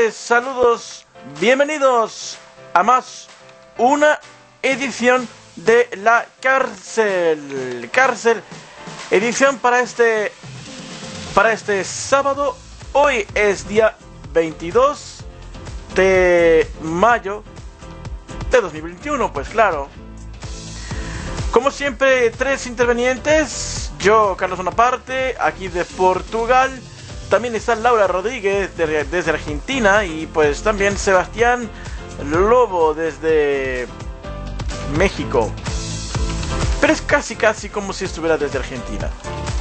noches, saludos, bienvenidos a más una edición de La Cárcel, edición para este sábado. Hoy es día 22 de mayo de 2021, pues claro. Como siempre, tres intervenientes. Yo, Carlos Bonaparte, aquí de Portugal. También está Laura Rodríguez desde Argentina. Y pues también Sebastián Lobo desde México. Pero es casi como si estuviera desde Argentina.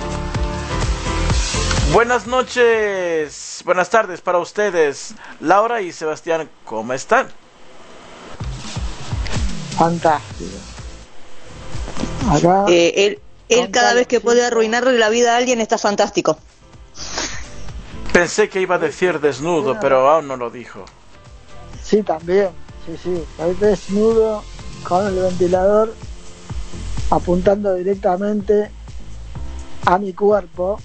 Buenas noches, buenas tardes para ustedes, Laura y Sebastián, ¿cómo están? Fantástico. Acá, él cada vez que puede arruinarle la vida a alguien está fantástico. Pensé que iba a decir desnudo, pero aún no lo dijo. Sí, también. Sí. Estoy desnudo con el ventilador apuntando directamente a mi cuerpo.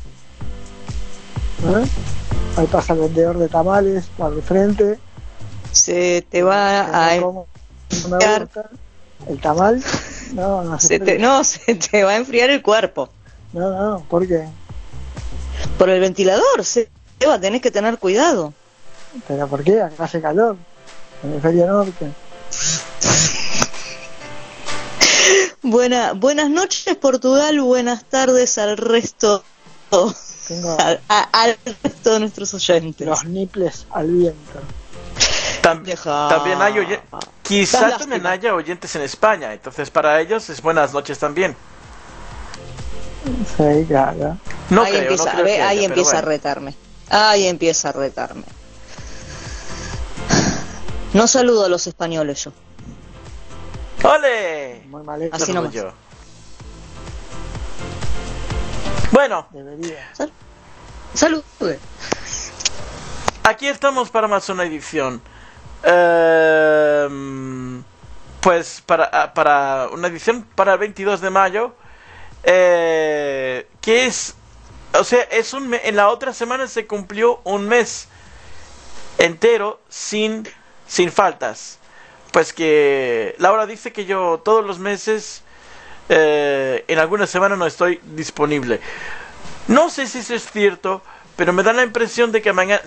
Ahí pasa el vendedor de tamales por el frente. Se te va a enfriar el tamal. Se te va a enfriar el cuerpo. No, ¿por qué? Por el ventilador, Seba, tenés que tener cuidado. ¿Pero por qué? Acá hace calor, en el hemisferio norte. Buenas noches, Portugal, buenas tardes al resto. Al resto de nuestros oyentes. Los niples al viento. También hay oyentes. Quizás también haya oyentes en España, entonces para ellos es buenas noches también. Sí, claro. Ahí empieza a retarme. No saludo a los españoles yo. ¡Ole! Muy mal hecho. Así nomás. Yo. Bueno, Debería. Salude. aquí estamos para más una edición. Pues para una edición para el 22 de mayo. Que es, o sea, en la otra semana se cumplió un mes entero sin faltas. Pues que Laura dice que yo todos los meses en alguna semana no estoy disponible. No sé si eso es cierto, pero me da la impresión de que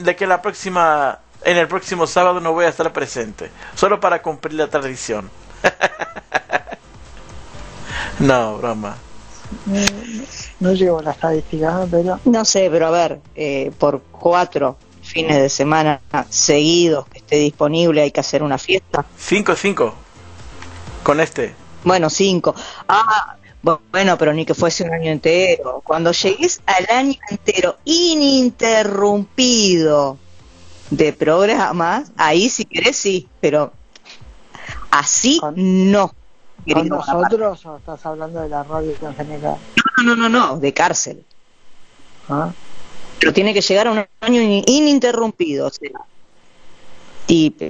en el próximo sábado no voy a estar presente, solo para cumplir la tradición. No, broma. No llevo la estadística, pero... No sé, pero a ver, por 4 fines de semana seguidos que esté disponible hay que hacer una fiesta. 5 con este. Bueno, 5. Bueno, pero ni que fuese un año entero. Cuando llegues al año entero ininterrumpido de programas, ahí si querés sí, pero así no. ¿Con nosotros o estás hablando de la radio en general? No, de cárcel. ¿Ah? Pero tiene que llegar a un año ininterrumpido, o sea. Y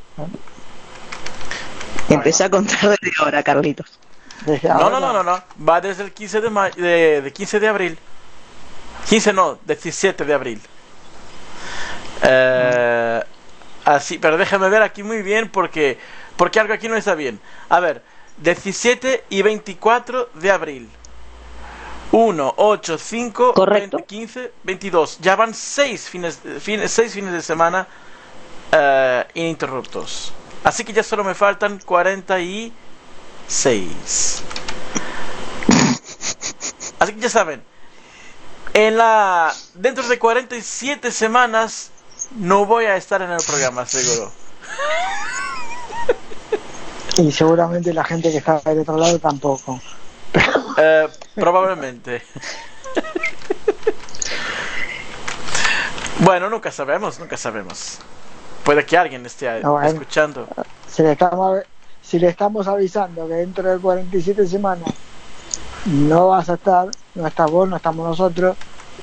empecé a contar desde ahora, Carlitos. No. Va desde el 15 de 15 de abril. 15 no, 17 de abril. Así, pero déjame ver aquí muy bien porque algo aquí no está bien. A ver, 17 y 24 de abril. 1, 8, 5, correcto. 20, 15, 22. Ya van 6 fines de semana ininterruptos. Así que ya solo me faltan 46. Así que ya saben, dentro de 47 semanas no voy a estar en el programa, seguro. Y seguramente la gente que está del otro lado tampoco. Probablemente. Bueno, nunca sabemos. Puede que alguien esté escuchando. Si le estamos avisando que dentro de 47 semanas no vas a estar, no estás vos, no estamos nosotros.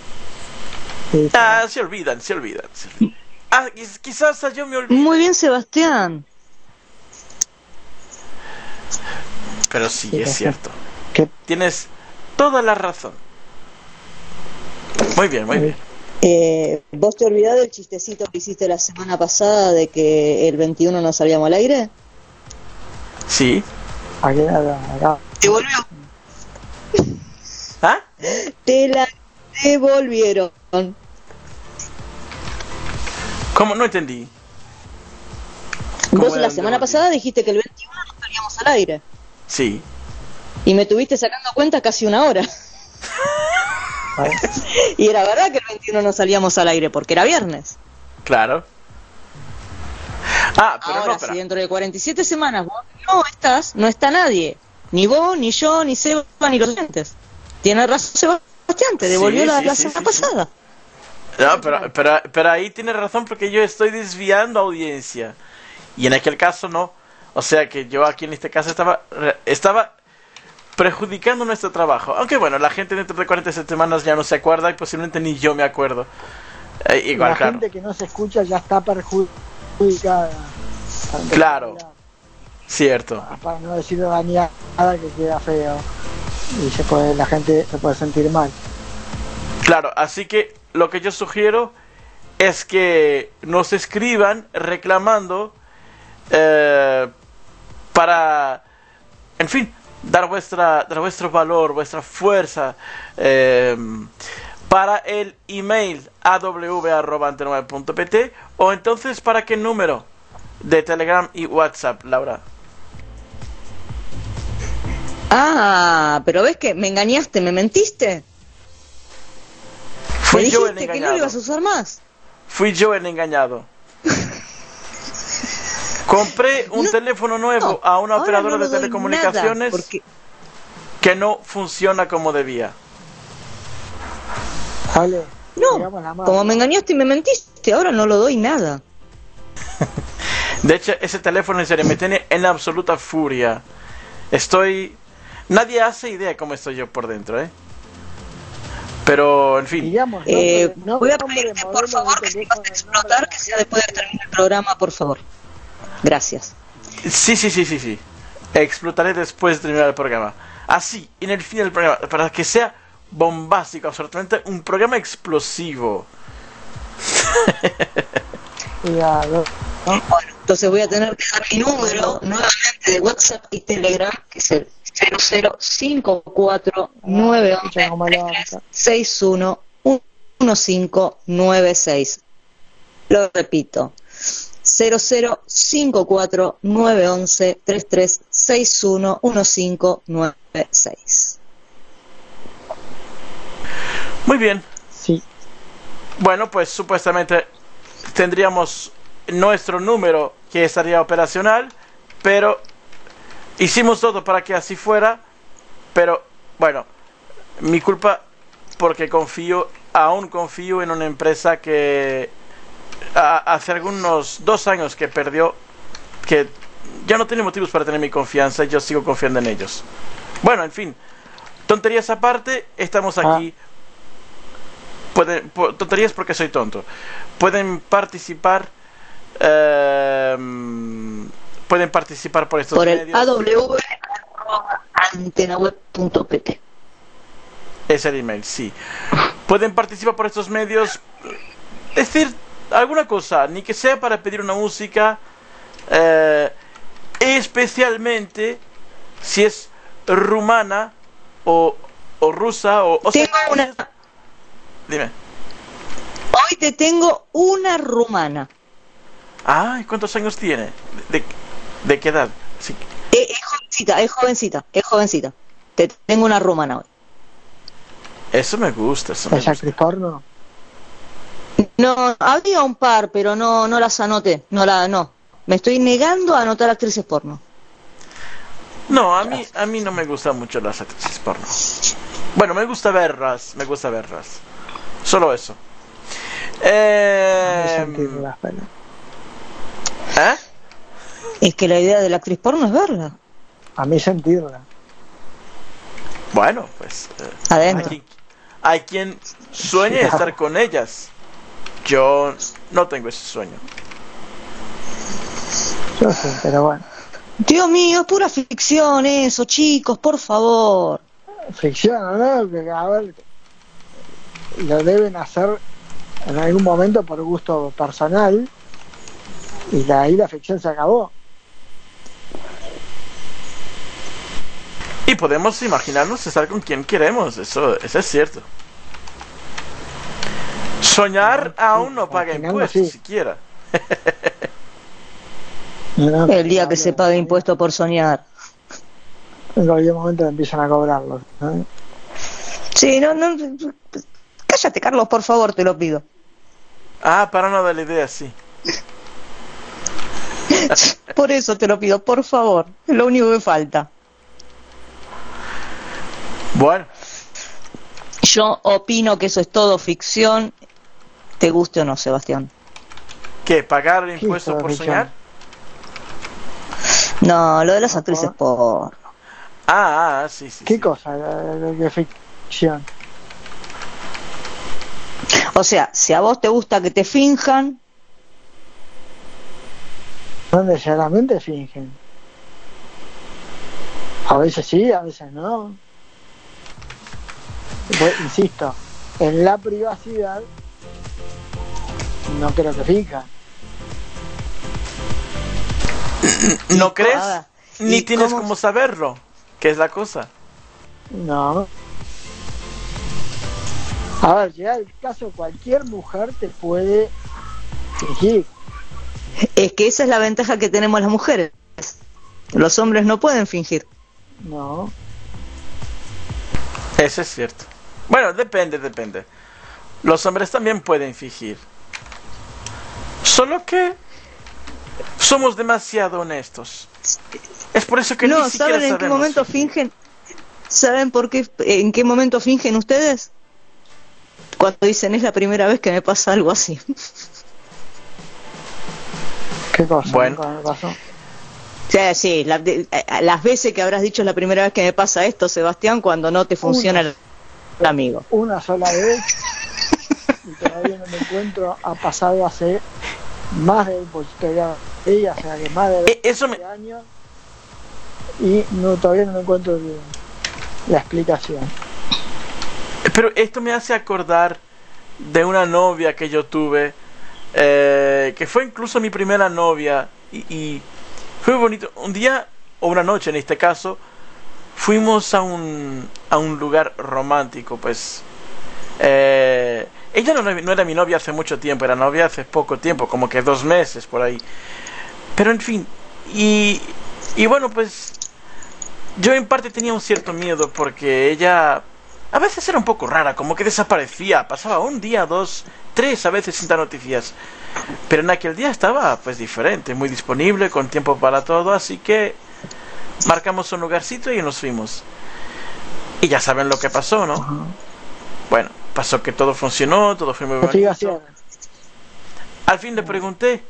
Se olvidan. Quizás yo me olvide. Muy bien, Sebastián. Pero sí, es cierto. ¿Qué? Tienes toda la razón. Muy bien. ¿Vos te olvidás del chistecito que hiciste la semana pasada de que el 21 no salíamos al aire? Sí. Aquí acá. ¿Te volvió? ¿Ah? Te la devolvieron. ¿Cómo? No entendí. ¿Cómo Vos era la el semana devolví? pasada dijiste que el 21 no salíamos al aire. Sí. Y me tuviste sacando cuenta casi una hora. Y era verdad que el 21 no salíamos al aire porque era viernes. Claro. Ah, pero Ahora, no, si espera. dentro de 47 semanas vos no estás, no está nadie. Ni vos, ni yo, ni Seba, ni los oyentes. Tiene razón Sebastián, te devolvió Sí, la sí, semana sí. pasada. No, pero ahí tiene razón porque yo estoy desviando audiencia. Y en aquel caso no. O sea que yo aquí en este caso estaba perjudicando nuestro trabajo. Aunque bueno, la gente dentro de 47 semanas ya no se acuerda y posiblemente ni yo me acuerdo. Igual, La claro. gente que no se escucha ya está perjudicada. Claro. Cierto. Para no decir dañada, que queda feo. Y la gente se puede sentir mal. Claro, así que lo que yo sugiero es que nos escriban reclamando para, en fin, dar vuestro valor, vuestra fuerza para el email aw@antena9.pt. O entonces, ¿para qué número de Telegram y WhatsApp, Laura? Ah, pero ves que me engañaste, me mentiste. Me Fui yo el dijiste que no engañado. lo ibas a usar más. Fui yo el engañado. Compré un No, teléfono nuevo a una ahora operadora no de le doy telecomunicaciones nada, porque que no funciona como debía. Vale, no, digamos la mano. como me engañaste y me mentiste, ahora no lo doy nada. De hecho, ese teléfono en serio me tiene en absoluta furia. Nadie hace idea cómo estoy yo por dentro, ¿eh? Pero, en fin. Digamos, Voy a pedirte por favor que si vas a explotar, que sea después de terminar el programa, por favor. Gracias. Sí. Explotaré después de terminar el programa. Así, en el fin del programa, para que sea bombástico, absolutamente un programa explosivo. Cuidado. Bueno, entonces voy a tener que dar mi número nuevamente de WhatsApp y Telegram, que es el 0054-911-3361-1596. Lo repito, 0054-911-3361-1596. Muy bien. Sí. Bueno, pues supuestamente tendríamos nuestro número que estaría operacional, pero hicimos todo para que así fuera, pero bueno, mi culpa porque aún confío en una empresa que hace algunos 2 años que perdió, que ya no tiene motivos para tener mi confianza y yo sigo confiando en ellos. Bueno, en fin, tonterías aparte, estamos aquí. Tonterías porque soy tonto. Pueden participar por estos por el medios. aw@antenaweb.pt. Es el email, sí. Pueden participar por estos medios, decir alguna cosa, ni que sea para pedir una música, especialmente si es rumana o rusa o Tengo una. Dime. Hoy te tengo una rumana. Ay, ¿cuántos años tiene? ¿De qué edad? Sí. Es jovencita. Te tengo una rumana hoy. Eso me gusta. Eso me ¿Es gusta. actriz porno? No, había un par, pero no las anoté. No. Me estoy negando a anotar actrices porno. No, a mí no me gustan mucho las actrices porno. Bueno, me gusta verlas. Solo eso. Sentirlas, pero- ¿Eh? Es que la idea de la actriz porno es verla. A mí sentirla. Bueno, pues Adentro. hay quien sueña estar con ellas. Yo no tengo ese sueño. Yo sí, pero bueno. Dios mío, es pura ficción eso, chicos, por favor. Ficción, ¿no? Que, a ver, lo deben hacer en algún momento por gusto personal, y de ahí la ficción se acabó. Y podemos imaginarnos estar con quien queremos, eso es cierto. Soñar aún no paga impuestos siquiera. El día que se pague impuesto por soñar. En cualquier momento empiezan a cobrarlo, ¿sabes? Sí, no, cállate, Carlos, por favor, te lo pido. Para no darle idea, sí. Por eso te lo pido, por favor. Es lo único que falta. Bueno. Yo opino que eso es todo ficción, te guste o no, Sebastián. ¿Qué? ¿Pagar el impuesto por soñar? No, lo de las actrices porno. Sí. ¿Qué sí. cosa de ficción? O sea, si a vos te gusta que te finjan, No necesariamente fingen. A veces sí, a veces no. Pues, insisto, en la privacidad no creo que finjan. ¿No crees? nada. Ni ¿Y tienes cómo? cómo saberlo, que es la cosa. No. A ver, llega el caso, cualquier mujer te puede fingir. es que esa es la ventaja que tenemos las mujeres. Los hombres no pueden fingir. No. Eso es cierto. Bueno, depende. Los hombres también pueden fingir. Solo que somos demasiado honestos. Es por eso que No, ni siquiera ¿saben en qué sabemos momento fingen? ¿Saben por qué? ¿En qué momento fingen ustedes? Cuando dicen es la primera vez que me pasa algo así. ¿Qué cosa? Bueno. Nunca me pasó. Sí, las veces que habrás dicho es la primera vez que me pasa esto, Sebastián, cuando no te funciona el amigo. Una sola vez y todavía no me encuentro. Ha pasado hace más de ella, o sea que más de 20 eso me... años y todavía no me encuentro la explicación. Pero esto me hace acordar de una novia que yo tuve, que fue incluso mi primera novia, y fue bonito. Un día, o una noche en este caso, fuimos a un lugar romántico, pues. Ella no era mi novia hace mucho tiempo, era novia hace poco tiempo, como que 2 meses por ahí. Pero en fin, y bueno, pues yo en parte tenía un cierto miedo porque ella a veces era un poco rara, como que desaparecía, pasaba un día, 2, 3 a veces sin dar noticias. Pero en aquel día estaba pues diferente, muy disponible, con tiempo para todo, así que marcamos un lugarcito y nos fuimos. Y ya saben lo que pasó, ¿no? Ajá. Bueno, pasó que todo funcionó, todo fue muy bonito. Investigación. Al fin le pregunté.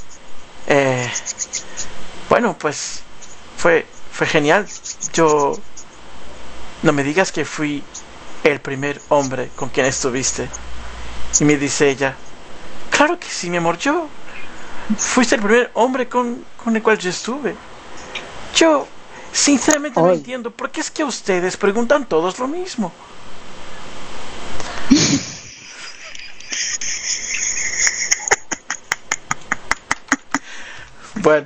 Bueno, pues fue genial. Yo... No me digas que fui el primer hombre con quien estuviste. Y me dice ella, claro que sí, mi amor, yo... Fuiste el primer hombre con el cual yo estuve. Yo, sinceramente, no entiendo por qué es que ustedes preguntan todos lo mismo. Bueno,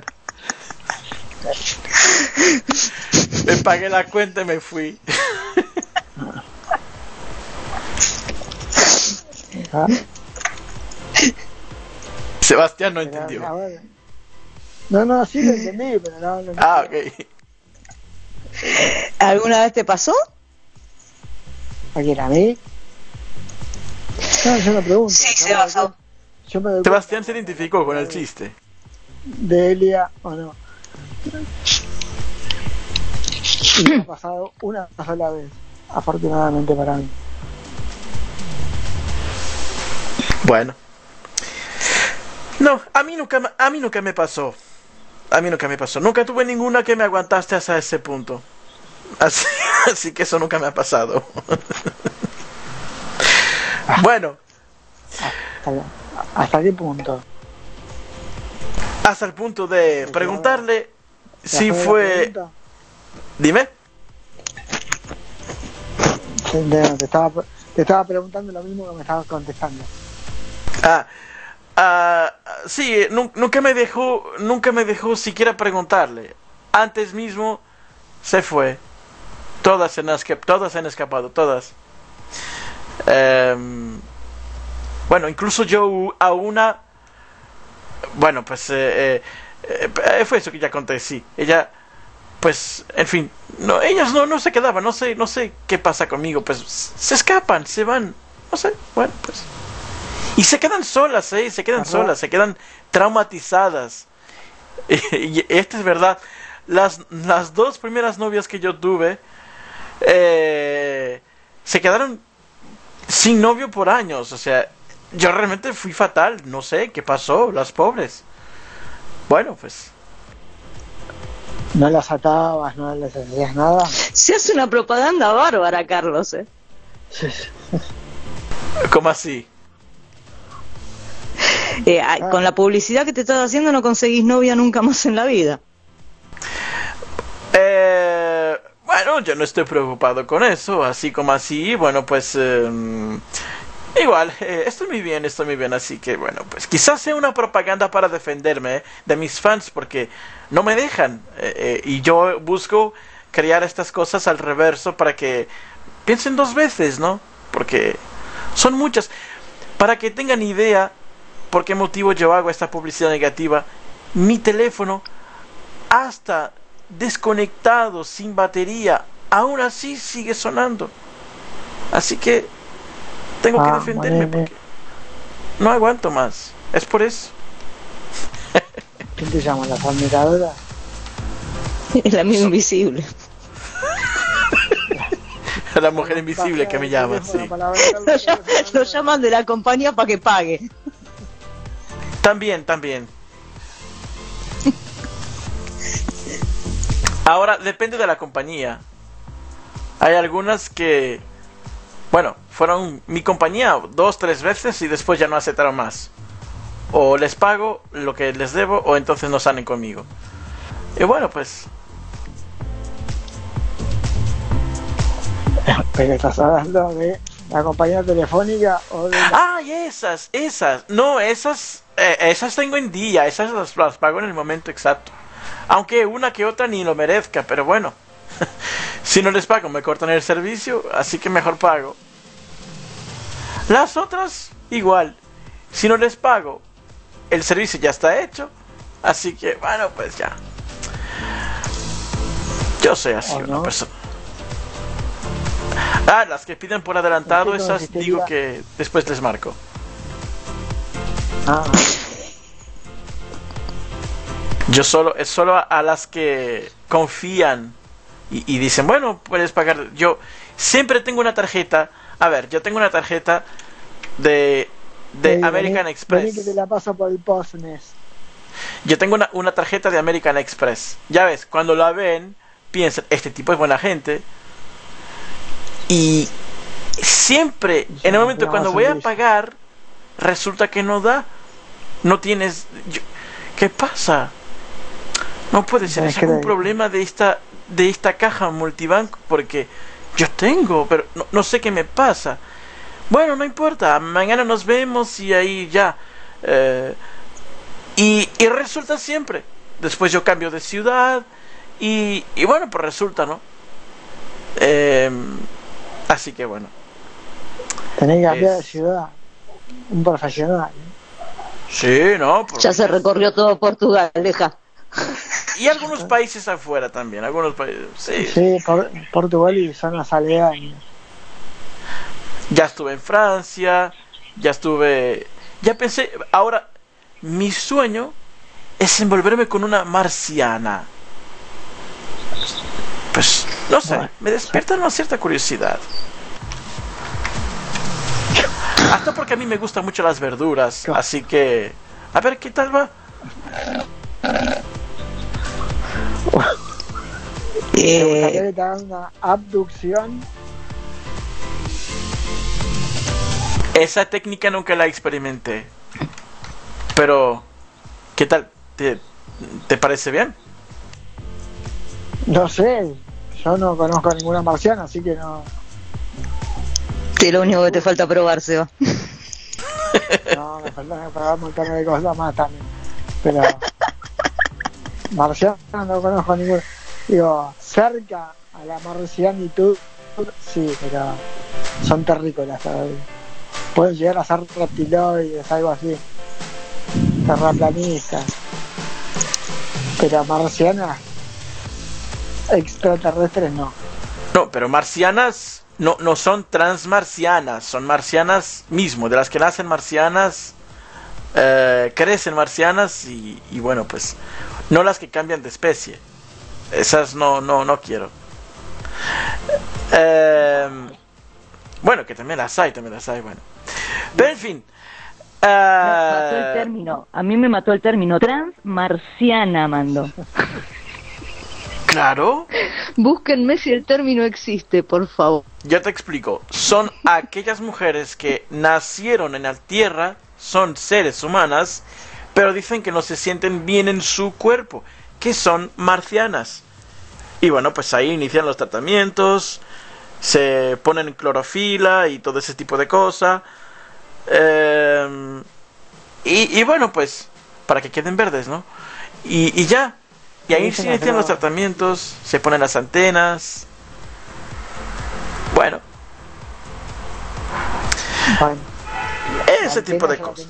me pagué la cuenta y me fui. ¿Ah? Sebastián no entendió. No, sí lo entendí, pero no lo entendí. Ok. ¿Alguna vez te pasó? ¿A quién? ¿A mí? No, yo no pregunto. Sí, se pasó. Sebastián se identificó con el chiste. De Elia o no. Y me ha pasado una sola vez, afortunadamente para mí. Bueno. No, a mí nunca me pasó. A mí nunca me pasó. Nunca tuve ninguna que me aguantaste hasta ese punto. Así que eso nunca me ha pasado. Bueno. ¿Hasta qué punto? Hasta el punto de preguntarle si fue... Dime. Te estaba preguntando lo mismo que me estabas contestando. Ah, sí, nunca me dejó siquiera preguntarle. Antes mismo se fue. Todas han escapado, todas. Bueno, incluso yo a una... Bueno, pues fue eso que ya conté, sí. Ella, pues, en fin, no, ellas no se quedaban, no sé qué pasa conmigo, pues se escapan, se van, no sé, bueno, pues. Y se quedan solas, se quedan solas, se quedan traumatizadas. Y esto es verdad. Las dos primeras novias que yo tuve se quedaron sin novio por años. O sea, yo realmente fui fatal. No sé qué pasó, las pobres. Bueno, pues. No las atabas, no les hacías nada. Se hace una propaganda bárbara, Carlos, ¿Cómo así? Con la publicidad que te estás haciendo no conseguís novia nunca más en la vida. Bueno, yo no estoy preocupado con eso, así como así, bueno, pues igual, estoy muy bien, así que bueno, pues quizás sea una propaganda para defenderme de mis fans, porque no me dejan, y yo busco crear estas cosas al reverso para que piensen dos veces, ¿no? Porque son muchas. Para que tengan idea por qué motivo yo hago esta publicidad negativa, mi teléfono, hasta desconectado, sin batería, aún así sigue sonando. Así que tengo que defenderme porque no aguanto más. Es por eso. ¿Quién te llama? ¿La admiradora? Es la amiga invisible. La mujer invisible que me llama, sí. Lo llaman de la compañía para que pague. También. Ahora, depende de la compañía. Hay algunas que, bueno, fueron mi compañía 2-3 veces y después ya no aceptaron más. O les pago lo que les debo o entonces no salen conmigo. Y bueno, pues... Pero estás hablando de la compañía telefónica o de... ¡Ay, esas! No, esas tengo en día. Esas las pago en el momento exacto. Aunque una que otra ni lo merezca, pero bueno. Si no les pago me cortan el servicio, así que mejor pago. Las otras, igual. Si no les pago, el servicio ya está hecho. Así que, bueno, pues ya. Yo soy así una persona. Las que piden por adelantado, esas digo que después les marco. Es solo a las que confían y dicen, bueno, puedes pagar. Yo siempre tengo una tarjeta. A ver, yo tengo una tarjeta de American Express. Vení que te la paso por el Postnes. Yo tengo una tarjeta de American Express. Ya ves, cuando la ven, piensan, este tipo es buena gente. Y siempre, en el momento cuando voy a pagar, resulta que no da. No tienes... ¿Qué pasa? No puede ser, es algún problema de esta caja multibanco, porque yo tengo, pero no sé qué me pasa. Bueno, no importa, mañana nos vemos y ahí ya. Y resulta siempre. Después yo cambio de ciudad y bueno, pues resulta, ¿no? Así que bueno. Tenés que cambiar de ciudad. Un profesional. Sí, ¿no? Ya se recorrió todo Portugal, deja. Y algunos países afuera también, algunos países. Sí, Portugal y zonas aledañas. Ya estuve en Francia, ya pensé, ahora mi sueño es envolverme con una marciana. Pues, no sé, me despierta una cierta curiosidad. Hasta porque a mí me gustan mucho las verduras, así que... A ver, ¿qué tal va? ¿Te gustaría que te hagan una abducción? Esa técnica nunca la experimenté. Pero, ¿qué tal? ¿Te parece bien? No sé, yo no conozco a ninguna marciana, así que no... Sí, lo único que te falta probar, Seba. No, me perdón, para un montón de cosas más también. Pero marciano no conozco ninguno. Digo, cerca a la marcianitud, sí, pero son terrícolas todavía. Pueden llegar a ser reptiloides, algo así. Terraplanistas. Pero marcianas extraterrestres no. No, pero marcianas no son transmarcianas, son marcianas mismo, de las que nacen marcianas, crecen marcianas y bueno, pues no las que cambian de especie. Esas no quiero. Bueno, que también las hay, bueno. Pero en fin. Mató el término. A mí me mató el término transmarciana, mando. Claro. Búsquenme si el término existe, por favor. Yo te explico. Son aquellas mujeres que nacieron en la Tierra, son seres humanas, pero dicen que no se sienten bien en su cuerpo, que son marcianas. Y bueno, pues ahí inician los tratamientos, se ponen clorofila y todo ese tipo de cosas. Y bueno, pues para que queden verdes, ¿no? Y ya. Y ahí se inician los tratamientos, se ponen las antenas. Bueno. Ese tipo de cosas.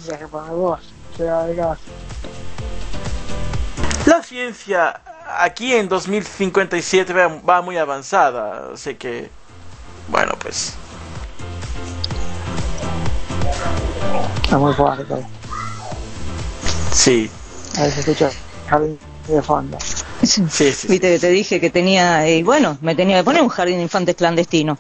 La ciencia aquí en 2057 va muy avanzada, así que bueno, pues está muy fuerte. Sí. Ahí se escucha jardín de fondo. Sí. Viste que te dije que tenía, y bueno, me tenía que poner un jardín de infantes clandestino.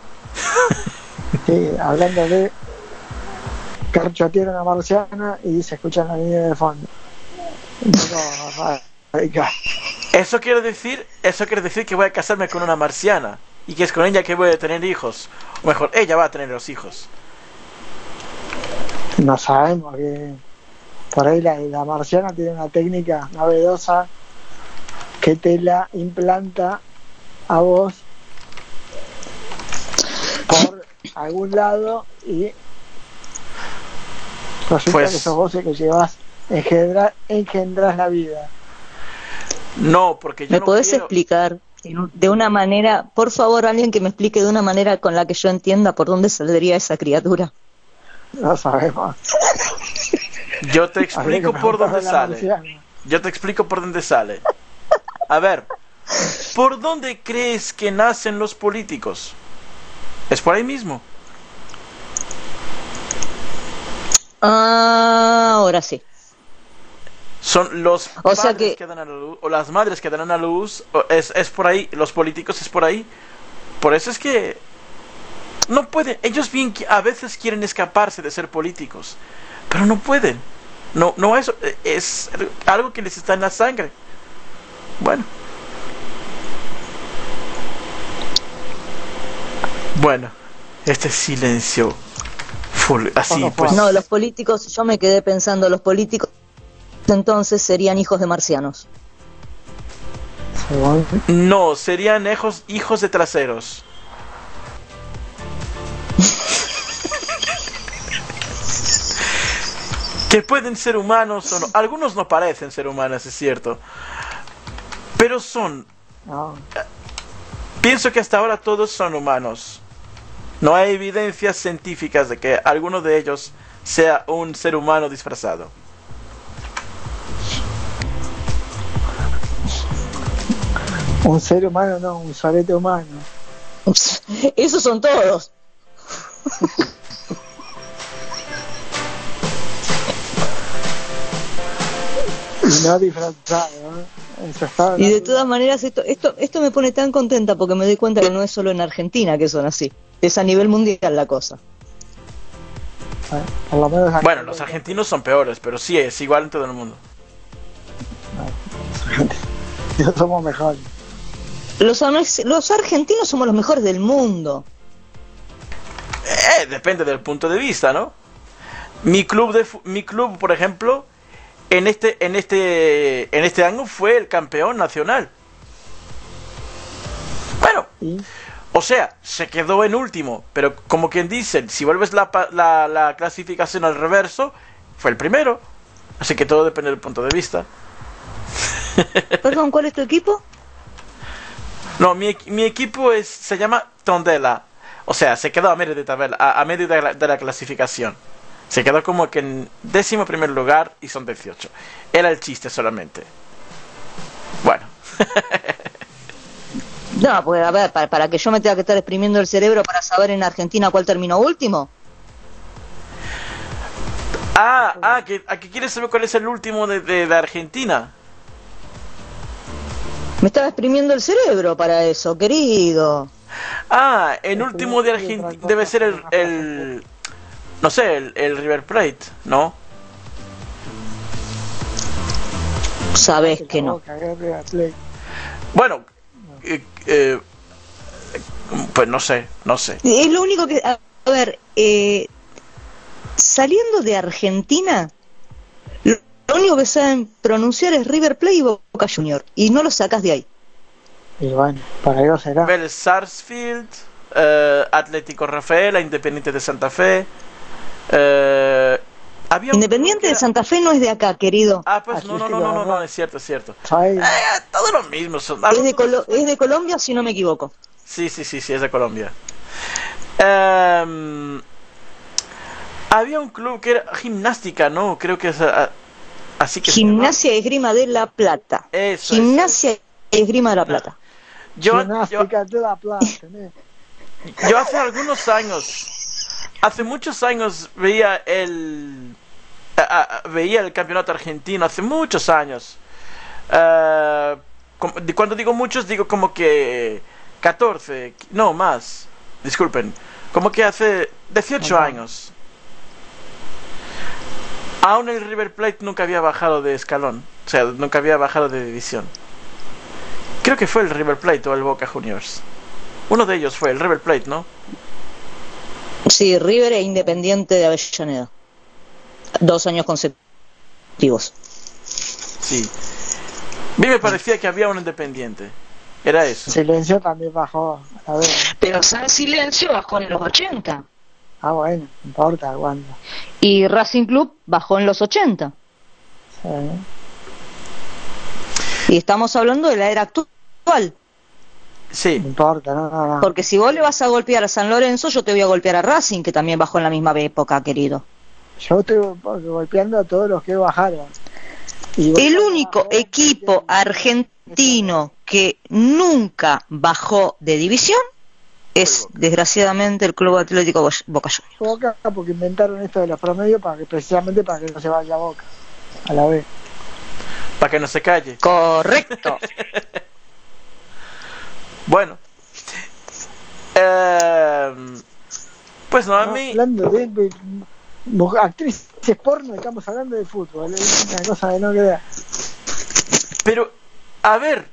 Sí, hablando de carchotear una marciana y se escuchan la línea de fondo. Un poco radical. Eso quiere decir que voy a casarme con una marciana y que es con ella que voy a tener hijos. O mejor, ella va a tener los hijos. No sabemos que por ahí la marciana tiene una técnica novedosa que te la implanta a vos por algún lado y resulta Pues, que sos vos el que llevas engendras la vida. No, porque yo ¿Me no podés quiero... explicar de una manera, por favor, alguien que me explique de una manera con la que yo entienda por dónde saldría esa criatura? No sabemos. Yo te explico por dónde sale. Yo te explico por dónde sale. A ver, ¿por dónde crees que nacen los políticos? Es por ahí mismo. Ahora sí. Son los O padres sea que... dan a la luz, o las madres que dan a luz, es por ahí, los políticos es por ahí. Por eso es que no pueden, ellos bien a veces quieren escaparse de ser políticos, pero no pueden. No eso es algo que les está en la sangre. Bueno, este silencio así pues. No, los políticos, yo me quedé pensando, los políticos entonces serían hijos de marcianos. No, serían hijos de traseros. Que pueden ser humanos o no. Algunos no parecen ser humanos, es cierto. Pero son... No. Pienso que hasta ahora todos son humanos. No hay evidencias científicas de que alguno de ellos sea un ser humano disfrazado. Un ser humano no, un sorete humano. Esos son todos. Y no disfrazado, ¿no? Eso está, Y de todas maneras esto me pone tan contenta porque me doy cuenta que no es solo en Argentina que son así. Es a nivel mundial la cosa. Por lo menos Bueno, los argentinos son peores, pero sí es igual en todo el mundo. No, somos mejores. Los argentinos somos los mejores del mundo. Depende del punto de vista, ¿no? Mi club, por ejemplo, en este año fue el campeón nacional. Bueno, ¿Y? o sea, se quedó en último, pero como quien dice, si vuelves la clasificación al reverso, fue el primero, así que todo depende del punto de vista. Perdón, ¿cuál es tu equipo? No, mi equipo se llama Tondela, o sea, se quedó a medio de tabla, a medio de la clasificación. Se quedó como que en 11º lugar y son 18. Era el chiste solamente. Bueno. No, pues a ver, para que yo me tenga que estar exprimiendo el cerebro para saber en Argentina cuál terminó último. ¿Que quieres saber cuál es el último de Argentina? Me estaba exprimiendo el cerebro para eso, querido. El último de Argentina debe ser no sé, el River Plate, ¿no? Sabes que no. Bueno, pues no sé. Es lo único que... A ver, saliendo de Argentina, lo único que saben pronunciar es River Plate y Boca Junior, y no lo sacas de ahí. Y bueno, para ellos será. Vélez Sarsfield, Atlético Rafaela, Independiente de Santa Fe. Independiente de Santa Fe no es de acá, querido. Pues no, es cierto. Todo lo mismo. Es de Colombia, si no me equivoco. Sí, es de Colombia. Había un club que era Gimnástica, ¿no? Creo que es así que Gimnasia y Esgrima de La Plata. Gimnasia y Esgrima de La Plata. Gimnástica de La Plata. Yo hace muchos años veía el campeonato argentino, hace muchos años. Cuando digo muchos, digo como que 14, no más, disculpen, como que hace 18 años. Aún el River Plate nunca había bajado de escalón, o sea, nunca había bajado de división. Creo que fue el River Plate o el Boca Juniors. Uno de ellos fue el River Plate, ¿no? Sí, River e Independiente de Avellaneda. 2 años consecutivos. Sí. A mí me parecía que había un Independiente. Era eso. Silencio también bajó. A ver. Pero San Silencio bajó en los 80. Bueno, no importa cuándo. Y Racing Club bajó en los 80. Sí. Y estamos hablando de la era actual. Sí. No importa, no. Porque si vos le vas a golpear a San Lorenzo, yo te voy a golpear a Racing, que también bajó en la misma época, querido. Yo estoy golpeando a todos los que bajaron. El único equipo argentino que nunca bajó de división es, desgraciadamente, el Club Atlético Boca Juniors. Boca, porque inventaron esto de los promedios precisamente para que no se vaya Boca a la vez. Para que no se calle. Correcto. Bueno, pues no, a mí... Hablando de actrices porno, estamos hablando de fútbol, es una cosa de no quedar. Pero, a ver,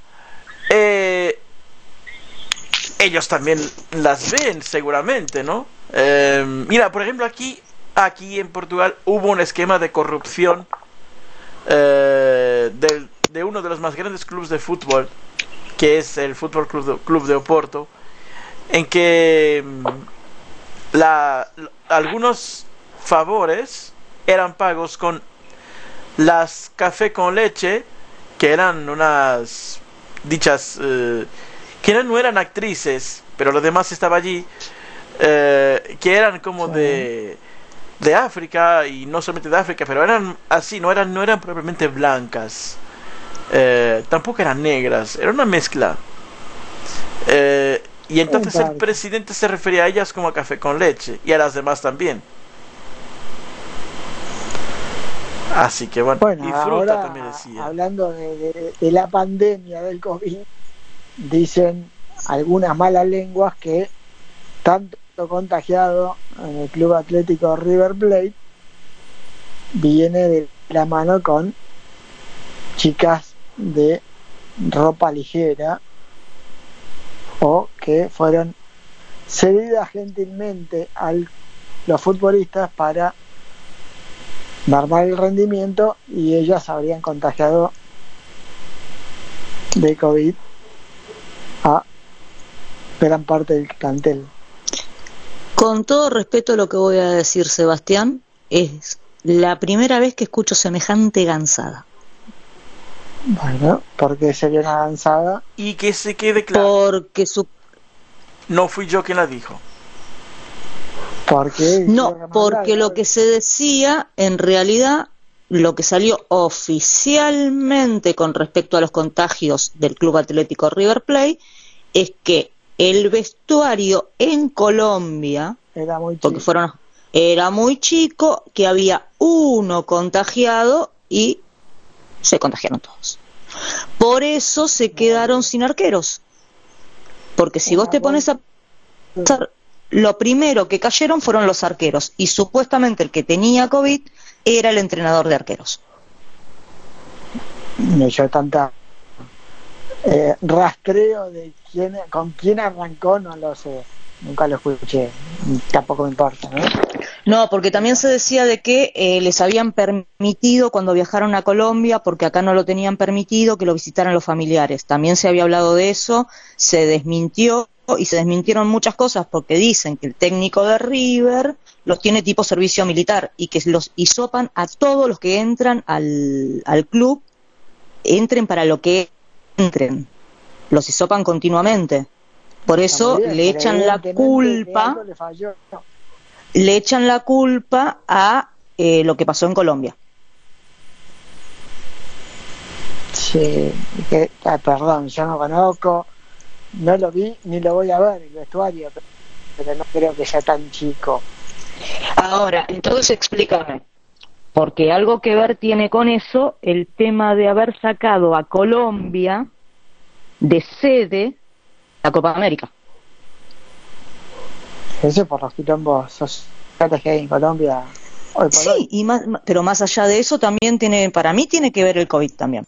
ellos también las ven seguramente, ¿no? Mira, por ejemplo, aquí en Portugal hubo un esquema de corrupción de uno de los más grandes clubes de fútbol, que es el Fútbol Club de Oporto, en que algunos favores eran pagos con las café con leche, que eran unas dichas que no eran actrices, pero lo demás estaba allí, que eran como de África, y no solamente de África, pero eran así, no eran propiamente blancas. Tampoco eran negras, era una mezcla. Y entonces el presidente se refería a ellas como a café con leche, y a las demás también. Así que bueno, y fruta ahora, también decía. Hablando de la pandemia del COVID, dicen algunas malas lenguas que tanto contagiado en el Club Atlético River Plate viene de la mano con chicas de ropa ligera, o que fueron cedidas gentilmente a los futbolistas para mermar el rendimiento, y ellas habrían contagiado de COVID a gran parte del plantel. Con todo respeto, lo que voy a decir, Sebastián, es la primera vez que escucho semejante gansada. Bueno, porque sería una gansada. Y que se quede claro, Porque no fui yo quien la dijo. porque lo que se decía, en realidad, lo que salió oficialmente con respecto a los contagios del Club Atlético River Plate es que el vestuario en Colombia, Era muy porque chico. era muy chico, que había uno contagiado y se contagiaron todos. Por eso se quedaron sin arqueros. Porque si vos te pones a pensar, lo primero que cayeron fueron los arqueros, y supuestamente el que tenía COVID era el entrenador de arqueros. No, yo tanta rastreo de con quién arrancó, no lo sé. Nunca lo escuché. Tampoco me importa, ¿no? No, porque también se decía de que les habían permitido cuando viajaron a Colombia, porque acá no lo tenían permitido, que lo visitaran los familiares. También se había hablado de eso, se desmintió y se desmintieron muchas cosas porque dicen que el técnico de River los tiene tipo servicio militar y que los hisopan a todos los que entran al club, entren para lo que entren. Los hisopan continuamente. Por eso le echan la culpa. Le echan la culpa a lo que pasó en Colombia. Sí, perdón, yo no conozco, no lo vi ni lo voy a ver el vestuario, pero no creo que sea tan chico. Ahora, entonces explícame, porque algo que ver tiene con eso el tema de haber sacado a Colombia de sede la Copa América. Eso por los quilombos sociales que hay en Colombia hoy por hoy. Sí, pero más allá de eso también para mí tiene que ver el COVID también.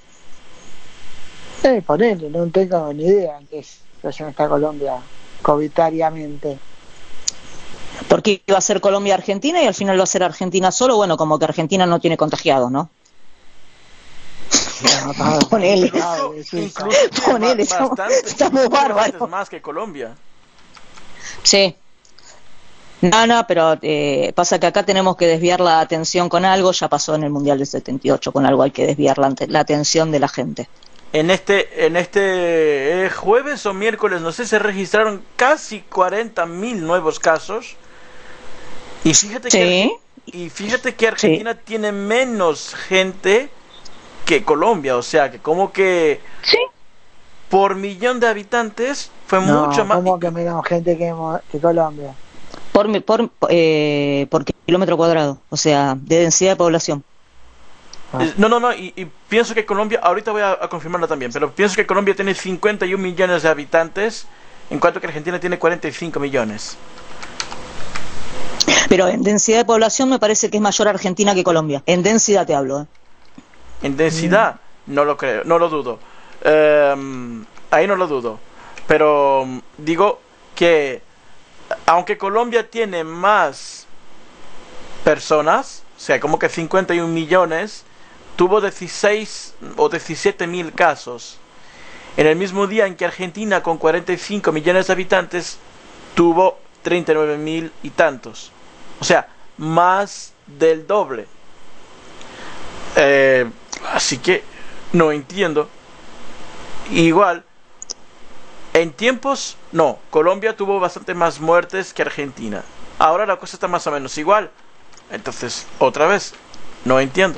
Ponele, no tengo ni idea en qué situación está Colombia covidariamente. Porque iba a ser Colombia-Argentina y al final va a ser Argentina solo, bueno, como que Argentina no tiene contagiados, ¿no? Ponele. Ponele, estamos bárbaros. Más que Colombia. Sí. No, pero pasa que acá tenemos que desviar la atención con algo, ya pasó en el Mundial del 78, con algo hay que desviar la atención de la gente. En este jueves o miércoles, no sé, se registraron casi 40.000 nuevos casos. Y fíjate que Argentina tiene menos gente que Colombia, o sea, que como que por millón de habitantes fue mucho más. ¿Cómo que menos gente que Colombia? Por kilómetro cuadrado, o sea, de densidad de población. No, y pienso que Colombia, ahorita voy a confirmarlo también, pero pienso que Colombia tiene 51 millones de habitantes, en cuanto que Argentina tiene 45 millones. Pero en densidad de población me parece que es mayor Argentina que Colombia. En densidad te hablo. En densidad, no lo creo, no lo dudo. Ahí no lo dudo. Pero digo que, aunque Colombia tiene más personas, o sea, como que 51 millones, tuvo 16 o 17 mil casos. En el mismo día en que Argentina, con 45 millones de habitantes, tuvo 39 mil y tantos. O sea, más del doble. Así que no entiendo. Igual, en tiempos, no, Colombia tuvo bastante más muertes que Argentina. Ahora la cosa está más o menos igual. Entonces, otra vez, no entiendo.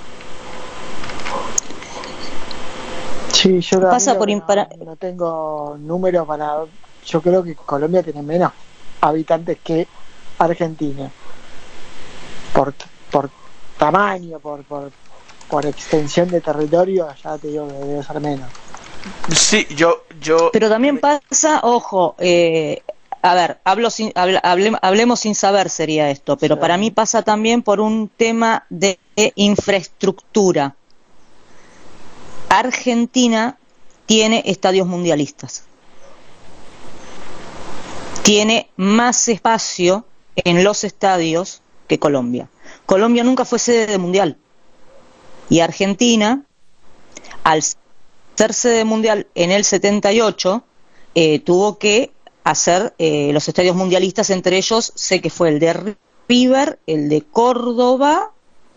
Sí, yo pasa por no tengo números para. Yo creo que Colombia tiene menos habitantes que Argentina. Por tamaño, por extensión de territorio, ya te digo que debe ser menos. Sí, yo. Pero también pasa, ojo, a ver, hablemos sin saber sería esto, pero para mí pasa también por un tema de infraestructura. Argentina tiene estadios mundialistas. Tiene más espacio en los estadios que Colombia. Colombia nunca fue sede de mundial. Y Argentina, al ser sede mundial en el 78, tuvo que hacer los estadios mundialistas, entre ellos sé que fue el de River, el de Córdoba,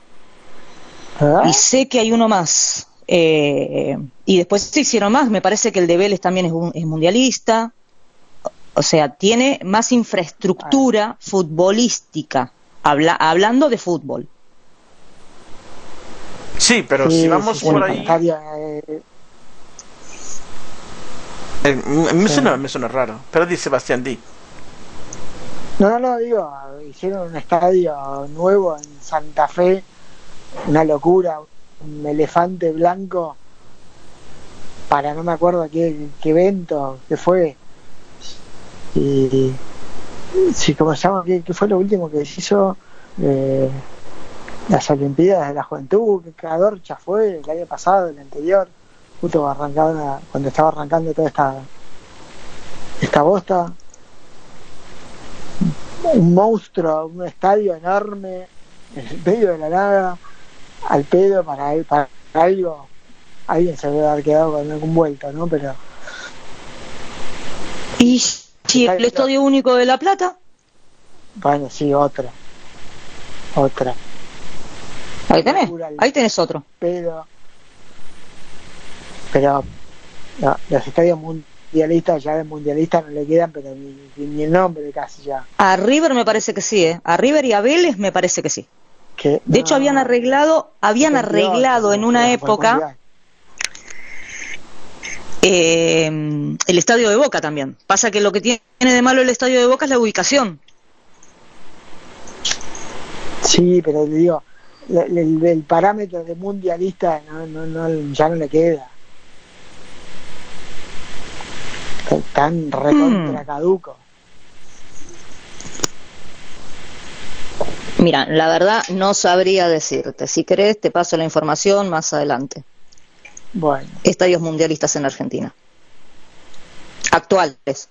y sé que hay uno más. Y después se hicieron más, me parece que el de Vélez también es mundialista. O sea, tiene más infraestructura futbolística, hablando de fútbol. Sí, pero si vamos por ahí... me suena raro, pero dice Sebastián Di. No, digo, hicieron un estadio nuevo en Santa Fe, una locura, un elefante blanco, para no me acuerdo qué evento que fue, y sí, ¿cómo se llama? ¿Qué fue lo último que se hizo? Las Olimpiadas de la Juventud, que Cadorcha fue el año pasado, el anterior, justo cuando estaba arrancando toda esta bosta. Un monstruo, un estadio enorme en el medio de la nada, al pedo para algo. Alguien se debe haber quedado con algún vuelto, ¿no? Pero ¿y si el Estadio Único de La Plata? Bueno, sí, otra. Ahí tenés otro. Pero no, los estadios mundialistas, ya de mundialistas no le quedan, pero ni el nombre casi ya. A River me parece que sí, A River y a Vélez me parece que sí. De hecho habían arreglado en una época el estadio de Boca también. Pasa que lo que tiene de malo el estadio de Boca es la ubicación. Sí, pero te digo, el parámetro de mundialista ya no le queda. Tan recontra caduco. Mira, la verdad no sabría decirte. Si querés te paso la información más adelante. Bueno. Estadios mundialistas en Argentina. Actuales.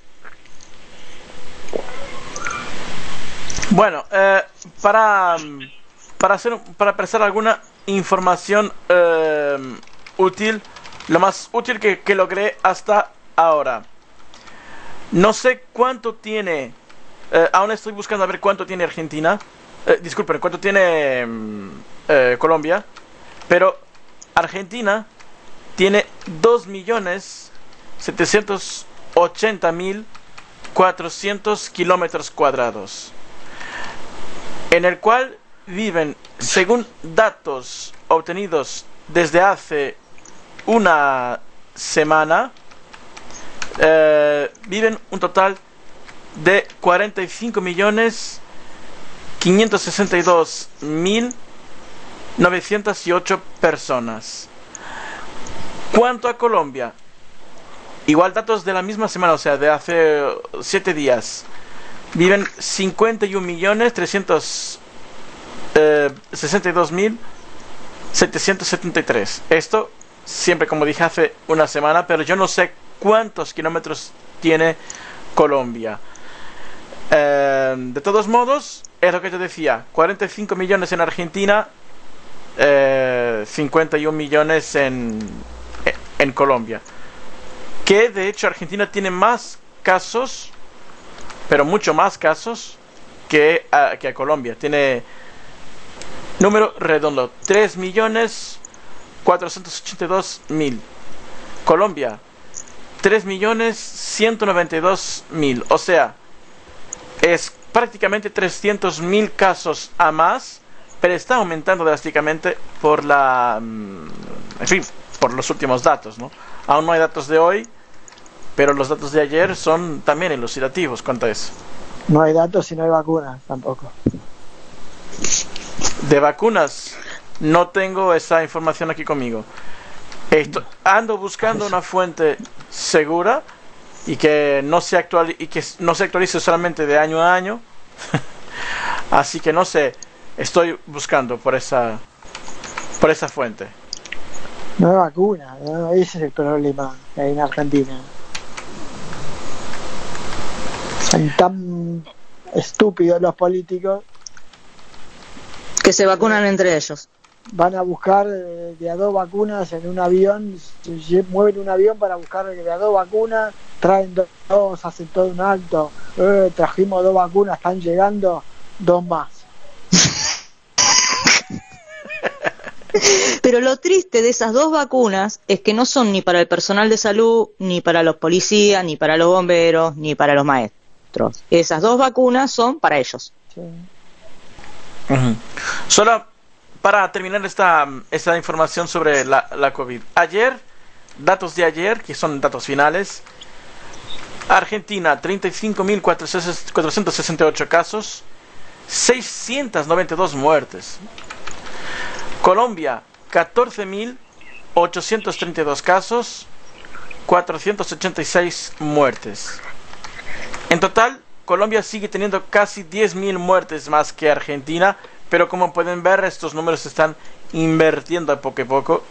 Bueno, para prestar alguna información útil, lo más útil que logré hasta ahora. No sé cuánto tiene, aún estoy buscando a ver cuánto tiene Argentina, disculpen, cuánto tiene Colombia, pero Argentina tiene 2.780.400 kilómetros cuadrados, en el cual viven, según datos obtenidos desde hace una semana, viven un total de 45.562.908 personas. ¿Cuánto a Colombia? Igual datos de la misma semana, o sea, de hace 7 días. Viven 51.362.773. Esto siempre, como dije, hace una semana, pero yo no sé cuántos kilómetros tiene Colombia. De todos modos, es lo que te decía, 45 millones en Argentina, 51 millones en Colombia. Que de hecho Argentina tiene más casos, pero mucho más casos que a Colombia. Tiene, número redondo, 3.482.000. Colombia, 3.192.000. O sea, es prácticamente 300.000 casos a más, pero está aumentando drásticamente por en fin, por los últimos datos, ¿no? Aún no hay datos de hoy, pero los datos de ayer son también elucidativos cuanto a eso. No hay datos y no hay vacunas tampoco. De vacunas no tengo esa información aquí conmigo. Ando buscando una fuente segura y que no se actualice solamente de año a año. Así que no sé, estoy buscando por esa fuente. No hay vacuna, ¿no? Ese es el problema que hay en Argentina. Son tan estúpidos los políticos que se vacunan entre ellos. Van a buscar de a 2 vacunas en un avión, mueven un avión para buscar de a 2 vacunas, traen dos, hacen todo un acto, trajimos 2 vacunas, están llegando, 2 más. Pero lo triste de esas 2 vacunas es que no son ni para el personal de salud, ni para los policías, ni para los bomberos, ni para los maestros. Esas 2 vacunas son para ellos. Sí. Ujú. Solo para terminar esta información sobre la COVID. Ayer, datos de ayer, que son datos finales. Argentina, 35.468 casos, 692 muertes. Colombia, 14.832 casos, 486 muertes. En total, Colombia sigue teniendo casi 10.000 muertes más que Argentina, pero como pueden ver, estos números se están invirtiendo a poco a poco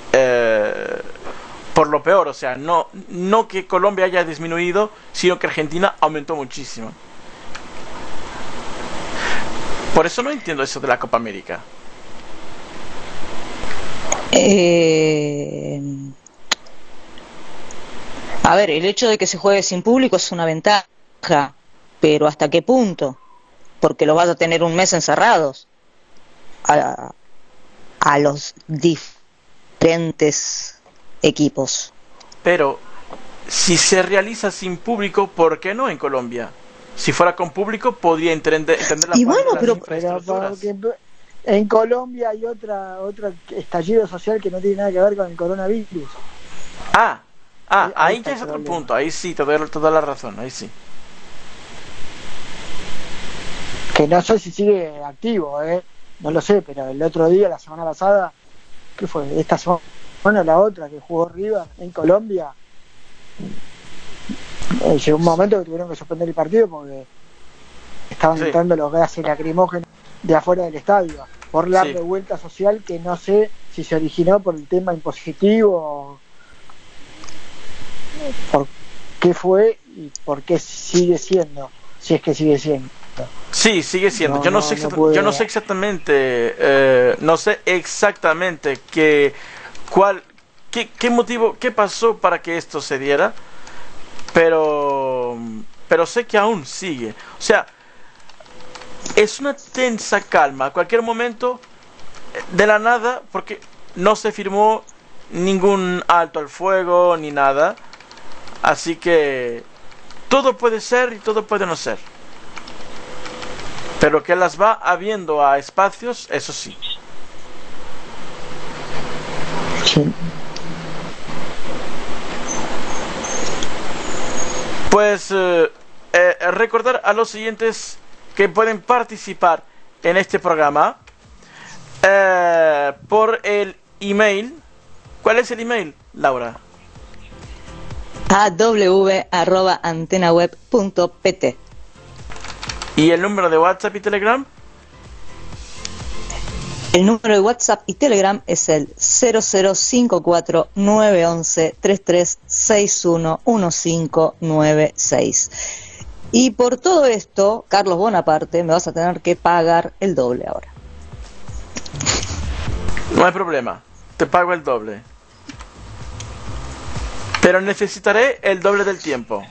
por lo peor. O sea, no que Colombia haya disminuido, sino que Argentina aumentó muchísimo. Por eso no entiendo eso de la Copa América. A ver, el hecho de que se juegue sin público es una ventaja, pero ¿hasta qué punto? Porque los vas a tener un mes encerrados a los diferentes equipos. Pero si se realiza sin público, ¿por qué no en Colombia? Si fuera con público podría entender la Y bueno, parte de las pero infraestructuras. porque en Colombia hay otro estallido social que no tiene nada que ver con el coronavirus. Ahí está ya el es otro problema. punto. Ahí sí, te doy toda la razón. Ahí sí. Que no sé si sigue activo, no lo sé, pero el otro día, la semana pasada, ¿qué fue? Esta semana, la otra, que jugó River en Colombia, llegó un momento que tuvieron que suspender el partido porque estaban Sí. entrando los gases lacrimógenos de afuera del estadio, por la Sí. revuelta social que no sé si se originó por el tema impositivo o por qué fue y por qué sigue siendo, si es que sigue siendo. Sí, sigue siendo. No, Yo no no, sé no puedo. yo no sé exactamente qué motivo, qué pasó para que esto se diera, pero sé que aún sigue. O sea, es una tensa calma. A cualquier momento, de la nada, porque no se firmó ningún alto al fuego ni nada, así que todo puede ser y todo puede no ser. Pero que las va habiendo a espacios, eso sí. Sí. Pues recordar a los siguientes que pueden participar en este programa por el email. ¿Cuál es el email, Laura? aw@antenaweb.pt. ¿Y el número de WhatsApp y Telegram? El número de WhatsApp y Telegram es el 0054 911 3361 1596. Y por todo esto, Carlos Bonaparte, me vas a tener que pagar el doble ahora. No hay problema, te pago el doble. Pero necesitaré el doble del tiempo.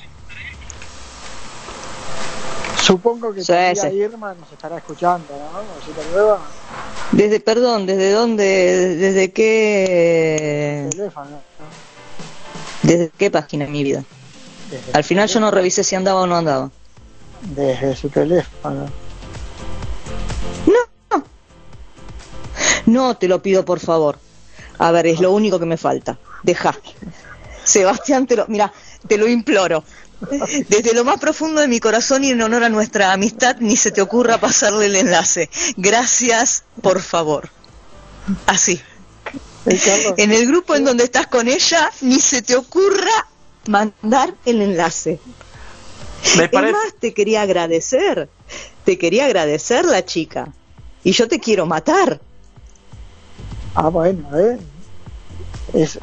Supongo que Sí, todavía sí. Irma nos estará escuchando, ¿no? Cosita nueva, ¿Desde dónde, desde qué, teléfono, ¿no? desde qué página en mi vida? Desde Al su final yo no teléfono. revisé si andaba o no andaba. Desde su teléfono. No te lo pido, por favor. A ver, es lo único que me falta. Deja. Sebastián, te lo imploro. Desde lo más profundo de mi corazón y en honor a nuestra amistad, ni se te ocurra pasarle el enlace. Gracias, por favor. Así. Carlos, En el grupo en donde estás con ella, ni se te ocurra mandar el enlace. Me Es parece... más, te quería agradecer la chica. Y yo te quiero matar. bueno, es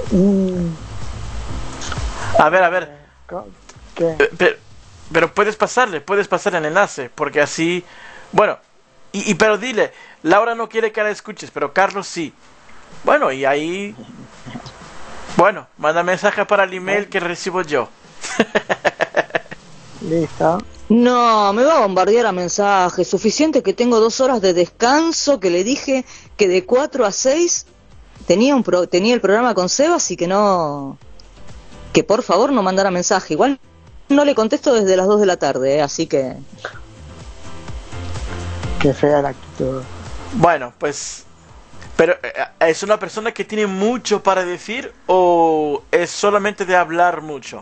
A ver. ¿qué? Pero puedes pasar el enlace, porque así... Bueno, pero dile, Laura no quiere que la escuches, pero Carlos sí. Bueno, y ahí... Bueno, manda mensaje para el email que recibo yo. Listo. No, me va a bombardear a mensajes. Suficiente que tengo 2 horas de descanso, que le dije que de 4 a 6 tenía el programa con Sebas y que por favor no mandara mensaje. Igual no le contesto desde las 2 de la tarde, así que... Qué fea la actitud. Bueno, pues... Pero, ¿es una persona que tiene mucho para decir o es solamente de hablar mucho?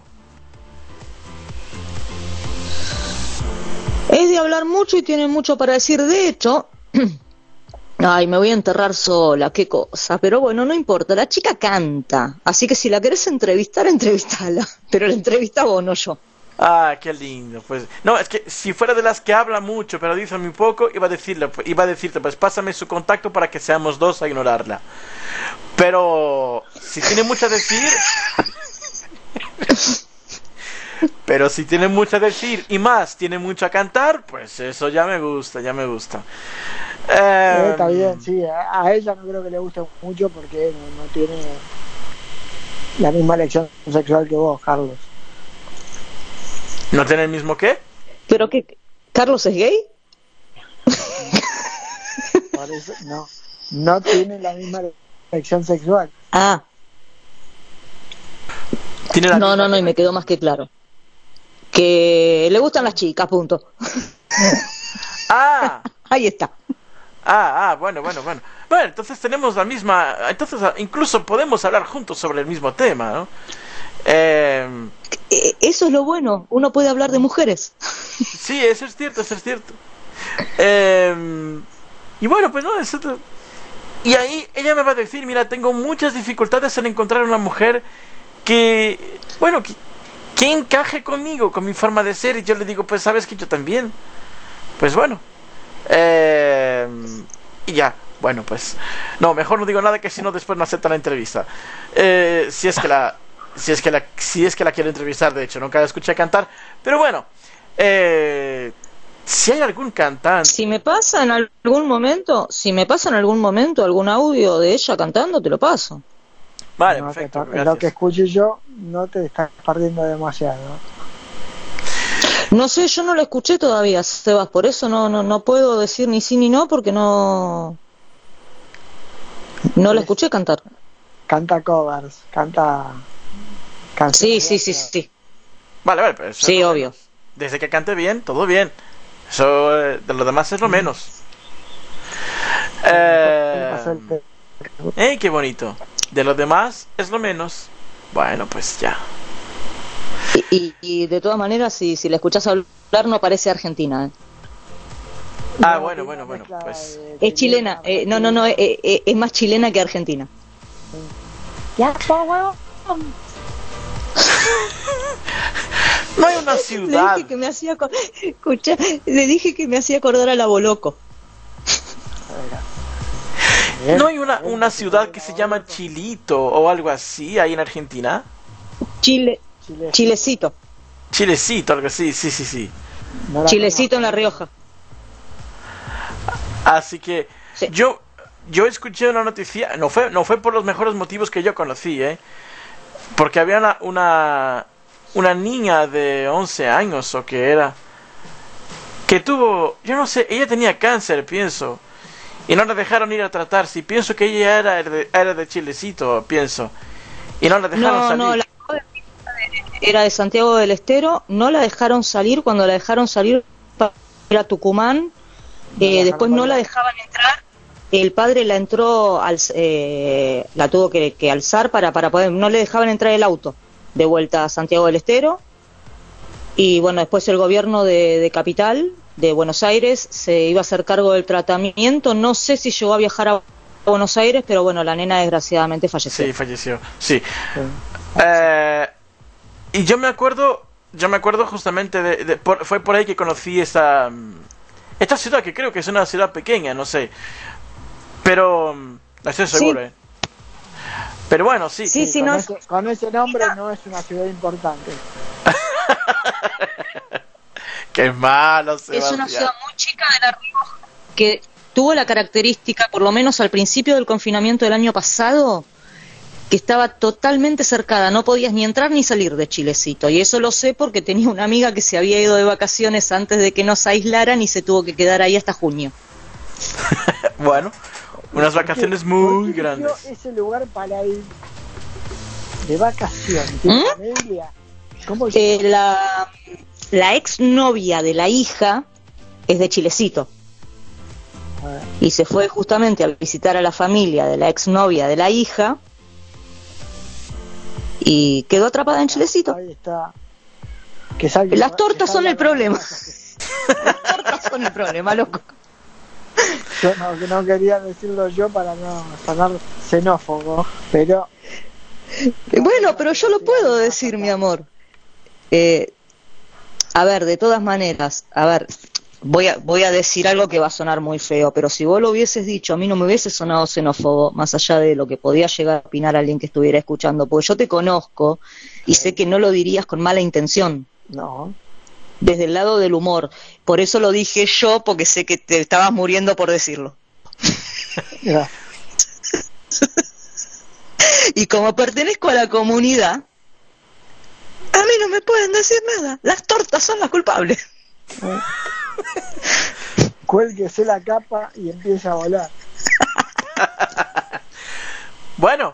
Es de hablar mucho y tiene mucho para decir. De hecho, ay, me voy a enterrar sola, qué cosa. Pero bueno, no importa, la chica canta. Así que si la querés entrevistar, entrevistala. Pero la entrevista vos, no yo. Ah, qué lindo. Pues no, es que si fuera de las que habla mucho pero dice muy poco, iba a decirte, pues pásame su contacto para que seamos 2 a ignorarla. Pero si tiene mucho a decir... Pero si tiene mucho a decir y más, tiene mucho a cantar, pues eso ya me gusta. Está bien, sí. A ella no creo que le guste mucho porque no tiene la misma elección sexual que vos, Carlos. ¿No tiene el mismo qué? ¿Pero qué? ¿Carlos es gay? Por eso, no tiene la misma elección sexual. Ah. ¿Tiene la misma No, y me quedó más que claro. Que le gustan las chicas, punto. Ah. Ahí está. Bueno. Bueno, entonces tenemos la misma... Entonces incluso podemos hablar juntos sobre el mismo tema, ¿no? Eso es lo bueno, uno puede hablar de mujeres. Sí, eso es cierto. Y bueno, pues no, y ahí ella me va a decir, mira, tengo muchas dificultades en encontrar una mujer que encaje conmigo, con mi forma de ser. Y yo le digo, pues sabes que yo también. Pues bueno. Y ya, bueno, pues no, mejor no digo nada, que si no después no acepta la entrevista. Si es que la quiero entrevistar, de hecho, nunca la escuché cantar. Pero bueno, si hay algún cantante... Si me pasa en algún momento algún audio de ella cantando, te lo paso. Vale, No, perfecto, en lo que escuché yo, no te estás perdiendo demasiado. No sé, yo no la escuché todavía, Sebas, por eso no puedo decir ni sí ni no, porque no la escuché cantar. Canta covers, canta Sí. Vale, pues sí, obvio. Desde que cante bien, todo bien. Eso, de lo demás es lo menos. Qué bonito. De lo demás es lo menos. Bueno, pues ya. Y de todas maneras, si la escuchás hablar, no parece argentina. Bueno, pues... Es chilena, es más chilena que argentina. Ya está, huevón. No hay una ciudad. Le dije que me hacía acordar a la Boloco. ¿No hay una ciudad que se llama Chilito o algo así ahí en Argentina? Chilecito, algo así, sí. Chilecito en La Rioja. Así que sí. Yo escuché una noticia, no fue por los mejores motivos que yo conocí, porque había una niña de 11 años o que era, que tuvo, yo no sé, ella tenía cáncer, pienso, y no la dejaron ir a tratarse, y pienso que ella era de Chilecito, pienso, y no la dejaron salir. No, era de Santiago del Estero, no la dejaron salir. Cuando la dejaron salir para ir a Tucumán, después no la dejaban entrar. El padre la entró, la tuvo que alzar para poder, no le dejaban entrar el auto de vuelta a Santiago del Estero. Y bueno, después el gobierno de Capital, de Buenos Aires, se iba a hacer cargo del tratamiento. No sé si llegó a viajar a Buenos Aires, pero bueno, la nena desgraciadamente falleció. Sí, falleció, sí. Y yo me acuerdo justamente fue por ahí que conocí esta ciudad, que creo que es una ciudad pequeña, no sé, pero no estoy seguro, sí. Pero bueno, sí. Sí, con ese nombre no es una ciudad importante. Qué malo, Sebastián. Es una ciudad muy chica de La Rioja que tuvo la característica, por lo menos al principio del confinamiento del año pasado, que estaba totalmente cercada, no podías ni entrar ni salir de Chilecito, y eso lo sé porque tenía una amiga que se había ido de vacaciones antes de que nos aislaran y se tuvo que quedar ahí hasta junio. Bueno, unas vacaciones muy ¿por qué eligió grandes. ese lugar para ir de vacaciones? ¿Tiene familia? ¿Cómo La ex novia de la hija es de Chilecito y se fue justamente a visitar a la familia de la ex novia de la hija y quedó atrapada en Chilecito. Ahí está. Que salga, Las tortas que son salga el con problema. cosas Las tortas son el problema, loco. Yo no quería decirlo yo para no sonar xenófobo, pero... Bueno, pero yo lo puedo decir, mi amor. A ver, de todas maneras, a ver, voy a decir algo que va a sonar muy feo, pero si vos lo hubieses dicho, a mí no me hubiese sonado xenófobo, más allá de lo que podía llegar a opinar alguien que estuviera escuchando, porque yo te conozco y sé que no lo dirías con mala intención. No. Desde el lado del humor. Por eso lo dije yo, porque sé que te estabas muriendo por decirlo. Ya. Y como pertenezco a la comunidad, a mí no me pueden decir nada. Las tortas son las culpables. Cuélguese la capa y empieza a volar. Bueno,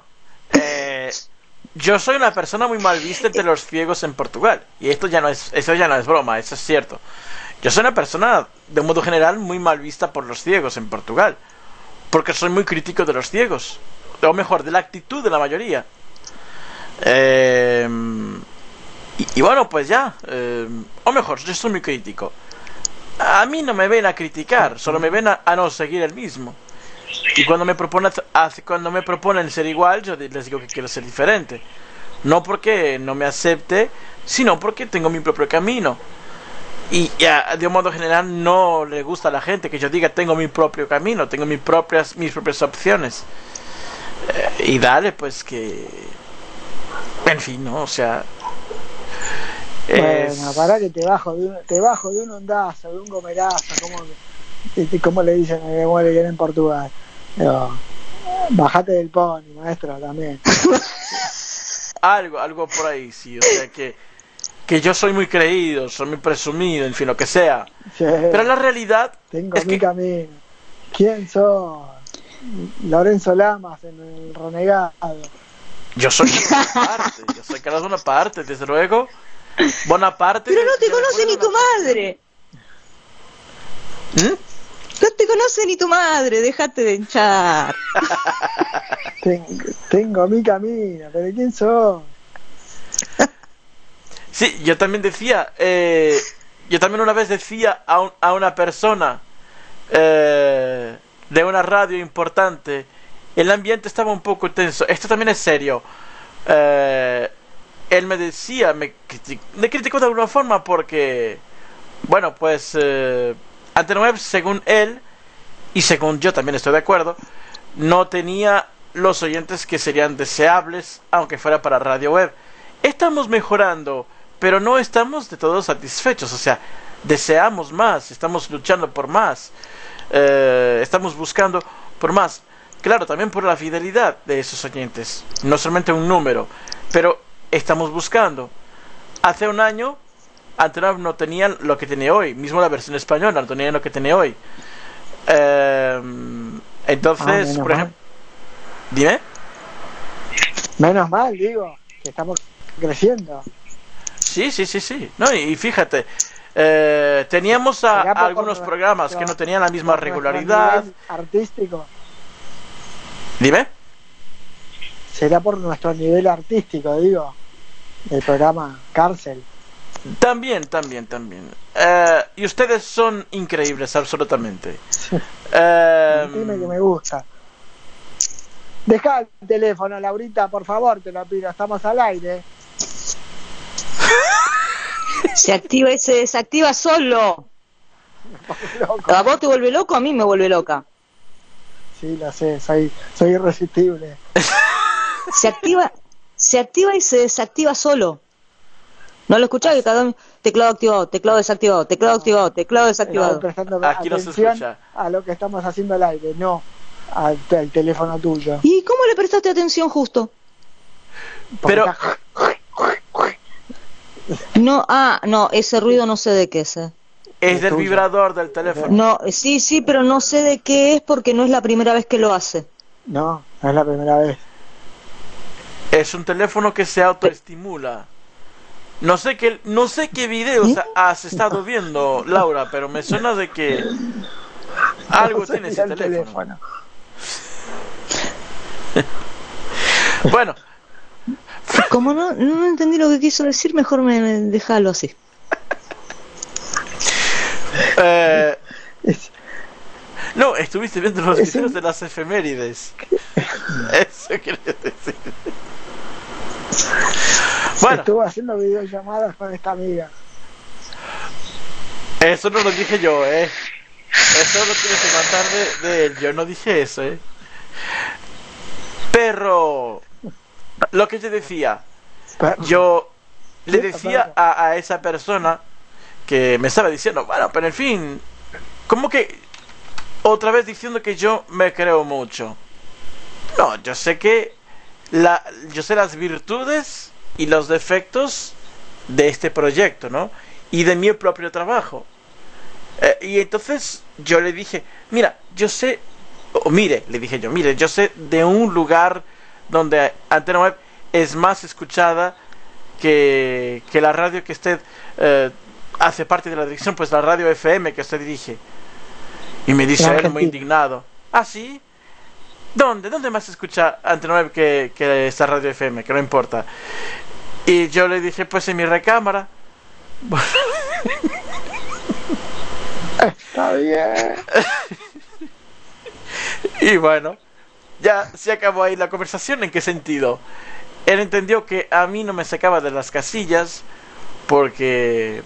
yo soy una persona muy mal vista entre los ciegos en Portugal. Y eso ya no es broma, eso es cierto. Yo soy una persona, de un modo general, muy mal vista por los ciegos en Portugal. Porque soy muy crítico de los ciegos. O mejor, de la actitud de la mayoría. Y bueno, pues ya. O mejor, yo soy muy crítico. A mí no me ven a criticar, solo me ven a no seguir el mismo. Y cuando me proponen ser igual, yo les digo que quiero ser diferente. No porque no me acepte, sino porque tengo mi propio camino. Y de un modo general no le gusta a la gente que yo diga tengo mi propio camino, tengo mis propias opciones. Y dale, pues que... En fin, ¿no? O sea... Bueno, pará que te bajo de un ondazo, de un gomerazo, como le dicen en Portugal. Pero, bajate del pony, maestro, también. Algo por ahí, sí, o sea que yo soy muy creído, soy muy presumido, en fin, lo que sea. Sí, pero la realidad tengo es mi camino. ¿Quién sos? Lorenzo Lamas en el Renegado. Yo soy Carlos Bonaparte, desde luego. Bonaparte. Pero no te conoce ni tu madre. No te conoce ni tu madre, déjate de hinchar. Tengo mi camino, pero ¿quién sos? Sí, yo también decía, yo también una vez decía a una persona de una radio importante, el ambiente estaba un poco tenso, esto también es serio. Él me decía, me criticó de alguna forma porque, bueno, pues Antena Web, según él, y según yo también estoy de acuerdo, no tenía los oyentes que serían deseables, aunque fuera para Radio Web. Estamos mejorando, pero no estamos de todo satisfechos, o sea, deseamos más, estamos luchando por más, estamos buscando por más. Claro, también por la fidelidad de esos oyentes, no solamente un número, pero estamos buscando. Hace un año Antena no tenía lo que tiene hoy, mismo la versión española no tenía lo que tiene hoy. Entonces, por ejemplo, dime. Menos mal, digo, que estamos creciendo. Sí. No, y fíjate, teníamos algunos programas que no tenían la misma regularidad. Artístico. Dime. Será por nuestro nivel artístico, digo, del programa Cárcel. También. Y ustedes son increíbles, absolutamente. Dime que me gusta. Deja el teléfono, Laurita, por favor, te lo pido, estamos al aire. Se activa y se desactiva solo. ¿A vos te vuelve loco? A mí me vuelve loca. Sí, lo sé, soy irresistible. Se activa y se desactiva solo. ¿No lo escuchás? Teclado activado, teclado desactivado, teclado activado, teclado desactivado. Aquí no se escucha. A lo que estamos haciendo al aire, no al teléfono tuyo. ¿Y cómo le prestaste atención justo? Porque Pero- está- No, no, ese ruido no sé de qué es. Es del tuyo. vibrador del teléfono. No, sí, pero no sé de qué es porque no es la primera vez que lo hace. No, no es la primera vez. Es un teléfono que se autoestimula. No sé qué videos has estado viendo, Laura, pero me suena de que algo No se tiene mira ese el teléfono. Bueno, Como no entendí lo que quiso decir, mejor me déjalo así. eh, Es- no, estuviste viendo los Es videos un- de las efemérides. Eso quería decir. Bueno, Estuvo haciendo videollamadas con esta amiga. eso no lo dije yo, Eso lo tienes que matar de él. Yo no dije eso, Pero lo que te decía, yo le decía a esa persona que me estaba diciendo, bueno, pero en fin, como que otra vez diciendo que yo me creo mucho. No, yo sé que yo sé las virtudes y los defectos de este proyecto, ¿no? Y de mi propio trabajo. Y entonces yo le dije, mira, yo sé, le dije yo, mire, yo sé de un lugar donde Antena Web es más escuchada que la radio que usted hace parte de la dirección, pues la radio FM que usted dirige. Y me dice él muy indignado, ¿ah, sí? ¿Dónde más se escucha Antena Web que esta radio FM? Que no importa. Y yo le dije, pues en mi recámara. Está bien. Y bueno, ya se acabó ahí la conversación. ¿En qué sentido? Él entendió que a mí no me sacaba de las casillas porque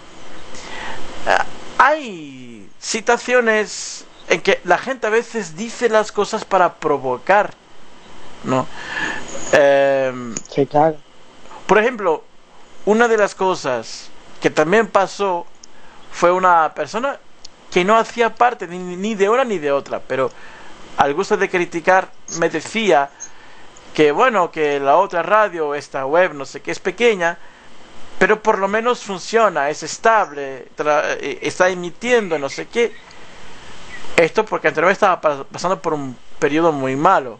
hay situaciones en que la gente a veces dice las cosas para provocar, ¿no? Sí, claro. Por ejemplo, una de las cosas que también pasó fue una persona que no hacía parte ni de una ni de otra, pero al gusto de criticar me decía que bueno, que la otra radio, esta web, no sé qué, es pequeña, pero por lo menos funciona, es estable, está emitiendo, no sé qué. Esto porque Antena estaba pasando por un periodo muy malo.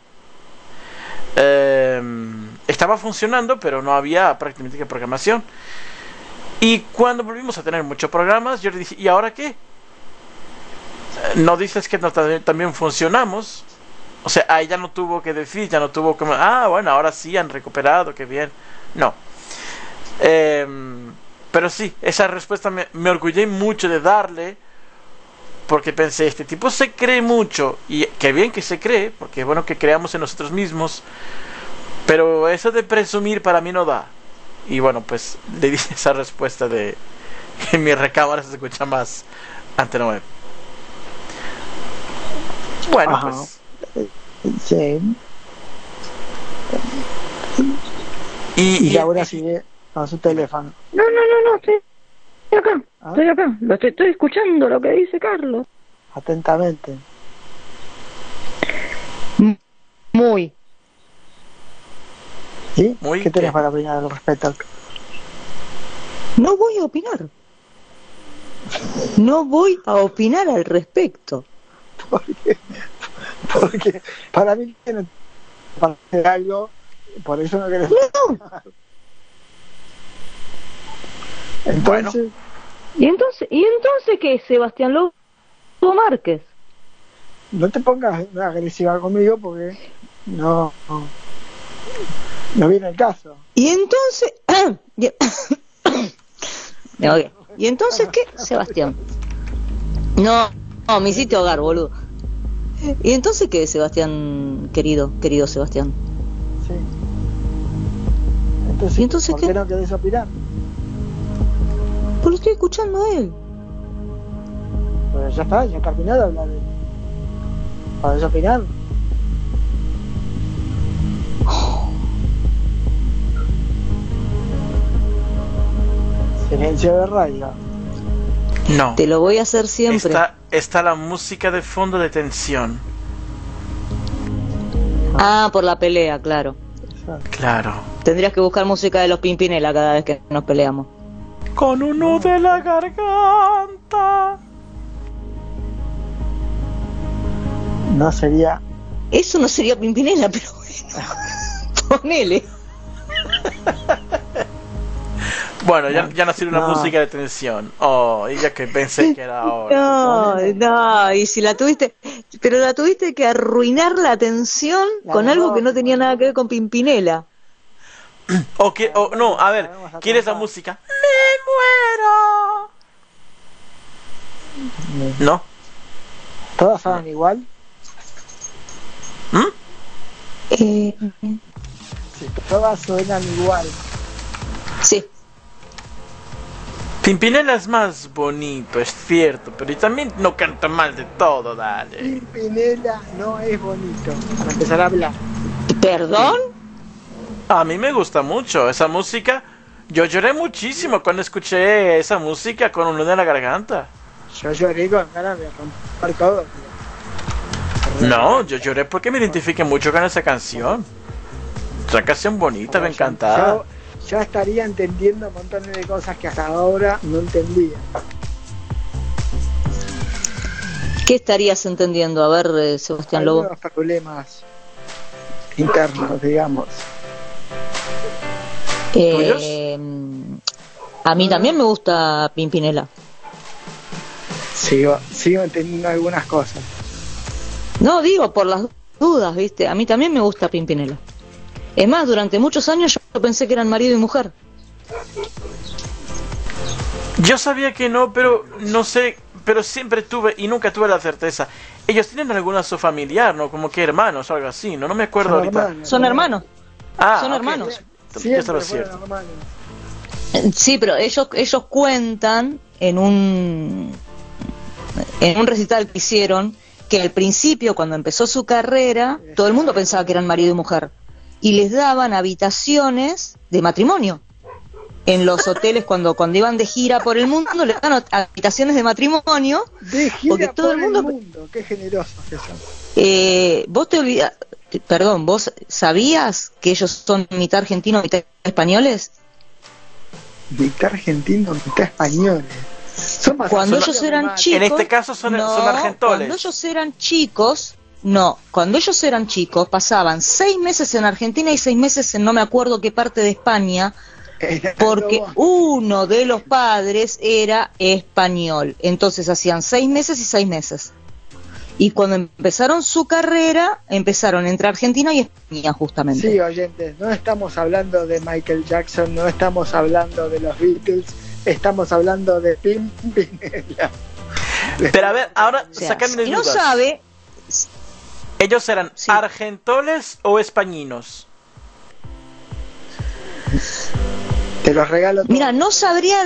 Estaba funcionando, pero no había prácticamente programación. Y cuando volvimos a tener muchos programas, yo le dije, ¿y ahora qué? ¿No dices que también funcionamos? O sea, ahí ya no tuvo que decir, ya no tuvo como, bueno, ahora sí han recuperado, qué bien. No. Pero sí, esa respuesta me orgullé mucho de darle, porque pensé, este tipo se cree mucho, y qué bien que se cree, porque es bueno que creamos en nosotros mismos, pero eso de presumir para mí no da. Y bueno, pues le di esa respuesta de que en mi recámara se escucha más Antena Web. Bueno, Ajá. pues. Sí. Y Laura sigue con su teléfono. No, estoy acá, ¿Ah? estoy acá, estoy escuchando lo que dice Carlos. Atentamente. Muy. ¿Sí? Muy ¿Qué tenés bien. para opinar al respecto? No voy a opinar. No voy a opinar al respecto. Porque para mí tiene para hacer algo, por eso no querés. No, Entonces, ¿Y entonces qué, Sebastián Lobo Márquez? no te pongas agresiva conmigo porque no viene el caso. y entonces... Ok. ¿Y entonces qué, Sebastián? No, me hiciste ahogar, boludo. ¿Y entonces qué, Sebastián, querido Sebastián? Sí. Entonces, ¿Y entonces ¿por qué? qué no querés opinar? Pues lo estoy escuchando a él. Pues ya está, ya terminó de hablar de él. ¿Podés opinar? Silencio de radio. No. Te lo voy a hacer siempre. Está la música de fondo de tensión. Por la pelea, claro. Claro. Tendrías que buscar música de los Pimpinela cada vez que nos peleamos. Con un nudo de la garganta. No sería. Eso no sería Pimpinela, pero bueno. Ponele. Bueno, ya no sirve una No. música de tensión. Oh, y ya que pensé que era ahora. No, y si la tuviste, pero la tuviste que arruinar la tensión con algo que no tenía nada que ver con Pimpinela. O no, a ver, ¿quieres la música? ¡Me muero! ¿No? ¿Todas suenan igual? ¿Mm? Sí, todas suenan igual. Sí. Pimpinela es más bonito, es cierto, pero también no canta mal de todo, dale. Pimpinela no es bonito. Para empezar a hablar. ¿Perdón? A mí me gusta mucho esa música. Yo lloré muchísimo cuando escuché esa música con un nudo en la garganta. Yo lloré con ganas de romper todo. No, yo lloré porque me identifiqué mucho con esa canción. Es una canción bonita, me encantaba. Yo estaría entendiendo montones de cosas que hasta ahora no entendía. ¿Qué estarías entendiendo? A ver, Sebastián Lobo. Algunos problemas internos, digamos. A mí también me gusta Pimpinela. Sigo entendiendo algunas cosas. No, digo, por las dudas, ¿viste? A mí también me gusta Pimpinela. Es más, durante muchos años yo pensé que eran marido y mujer. Yo sabía que no, pero no sé, pero siempre tuve y nunca tuve la certeza. Ellos tienen algún lazo familiar, ¿no? Como que hermanos o algo así, ¿no? No me acuerdo Son ahorita. hermanos. Son hermanos. Ah, Son ok. hermanos. Ya Siempre estaba fueron cierto. hermanos. Sí, pero ellos cuentan en un recital que hicieron que al principio, cuando empezó su carrera, todo el mundo pensaba que eran marido y mujer. Y les daban habitaciones de matrimonio. En los hoteles, cuando iban de gira por el mundo, les dan habitaciones de matrimonio. De gira Porque todo por el mundo- qué generosos que son. Vos te olvidas, perdón, ¿vos sabías que ellos son mitad argentinos, mitad españoles? Mitad argentino, mitad españoles. Son más Cuando son ellos más eran animales. chicos, En este caso son argentoles. Cuando ellos eran chicos, cuando ellos eran chicos pasaban 6 meses en Argentina y 6 meses en no me acuerdo qué parte de España, porque uno de los padres era español, entonces hacían 6 meses y 6 meses. Y cuando empezaron su carrera, empezaron entre Argentina y España justamente. Sí, oyentes, no estamos hablando de Michael Jackson, no estamos hablando de los Beatles, estamos hablando de Pimpinela. Pero a ver, ahora O sea, sacadme si no dudas. sabe, ¿Ellos eran Sí. argentoles o españinos? Te los regalo todos. mira, no sabría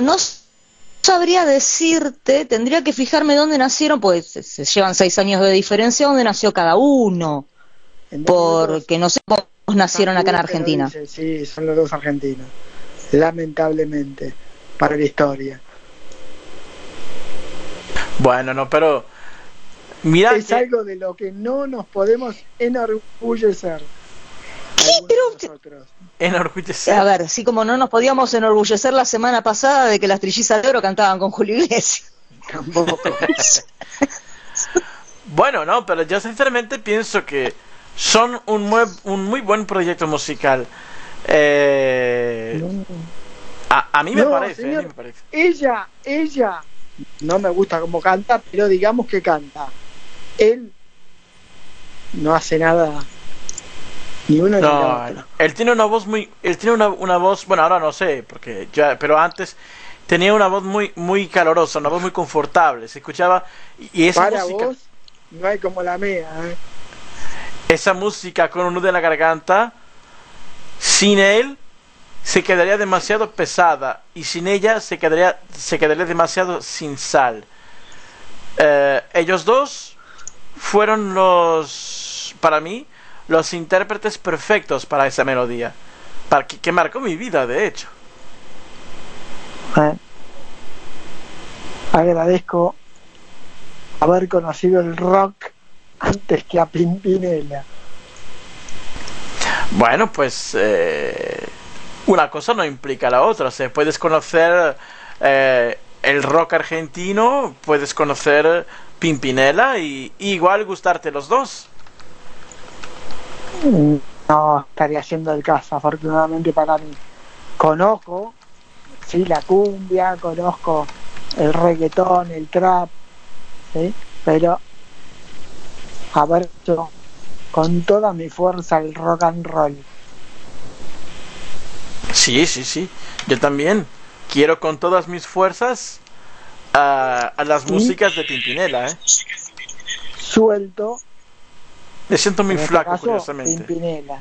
decirte, tendría que fijarme dónde nacieron, pues se llevan 6 años de diferencia, dónde nació cada uno, En 2 porque no sé cómo nacieron acá en minutos, Argentina. te lo dice, sí, son los dos argentinos. Lamentablemente, para la historia. Bueno, no, pero mira Es que algo de lo que no nos podemos enorgullecer. ¿Qué? Algunos Pero de nosotros. enorgullecer. A ver, así como no nos podíamos enorgullecer la semana pasada de que las Trillizas de Oro cantaban con Julio Iglesias. Tampoco. Bueno, no, pero yo sinceramente pienso que son un muy buen proyecto musical. A mí me No, parece, señor. a mí me parece. Ella, no me gusta cómo canta, pero digamos que canta. Él no hace nada, ni uno ni No, lo otro. él tiene una voz una voz, bueno, ahora no sé, porque ya, pero antes tenía una voz muy calorosa, una voz muy confortable, se escuchaba y esa Para música, vos, no hay como la mía, ¿eh? esa música con un nudo en la garganta, sin él se quedaría demasiado pesada y sin ella se quedaría demasiado sin sal. Ellos dos fueron para mí, los intérpretes perfectos para esa melodía, que marcó mi vida, de hecho. Agradezco haber conocido el rock antes que a Pimpinela. Bueno, pues una cosa no implica la otra. O sea, puedes conocer el rock argentino, puedes conocer Pimpinela y igual gustarte los dos. No estaría haciendo el caso, afortunadamente para mí. Conozco, sí, la cumbia, conozco el reggaetón, el trap, ¿sí? Pero haber hecho con toda mi fuerza el rock and roll. Sí, sí, sí. Yo también quiero con todas mis fuerzas a las músicas de Pimpinela, ¿eh? Suelto, Me siento muy en este flaco, caso, curiosamente. Pimpinela.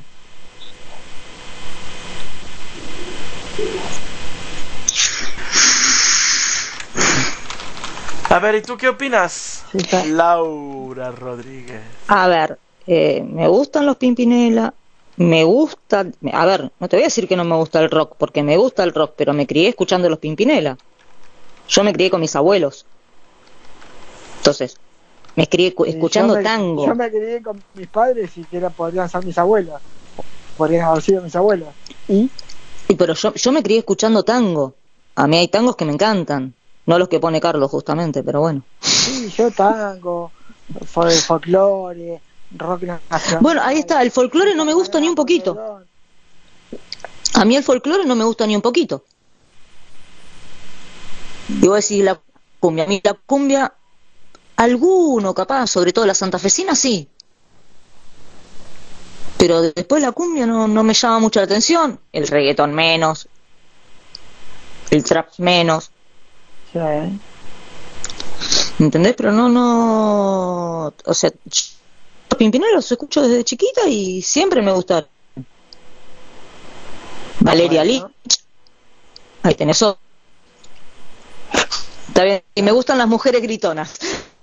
A ver, ¿y tú qué opinas? Sí, está. Laura Rodríguez. A ver, me gustan los Pimpinela, me gusta, a ver, no te voy a decir que no me gusta el rock, porque me gusta el rock, pero me crié escuchando los Pimpinela. Yo me crié con mis abuelos. Entonces, me crié escuchando tango. Yo me crié con mis padres y que podrían ser mis abuelos. Podrían haber sido mis abuelos. Y Pero yo me crié escuchando tango. A mí hay tangos que me encantan. No los que pone Carlos, justamente, pero bueno. sí, yo tango, folclore, rock nacional. Bueno, ahí está, el folclore no me gusta ni un poquito. A mí el folclore no me gusta ni un poquito. Y voy a decir la cumbia. A mí la cumbia, alguno capaz, sobre todo la santafesina, sí. Pero después la cumbia no me llama mucho la atención. El reggaetón menos. El trap menos. Sí. ¿Entendés? Pero no... O sea, los Pimpinela los escucho desde chiquita y siempre me gustaron. Valeria Bueno. Lynch. Ahí tenés otro. Está bien. Y me gustan las mujeres gritonas.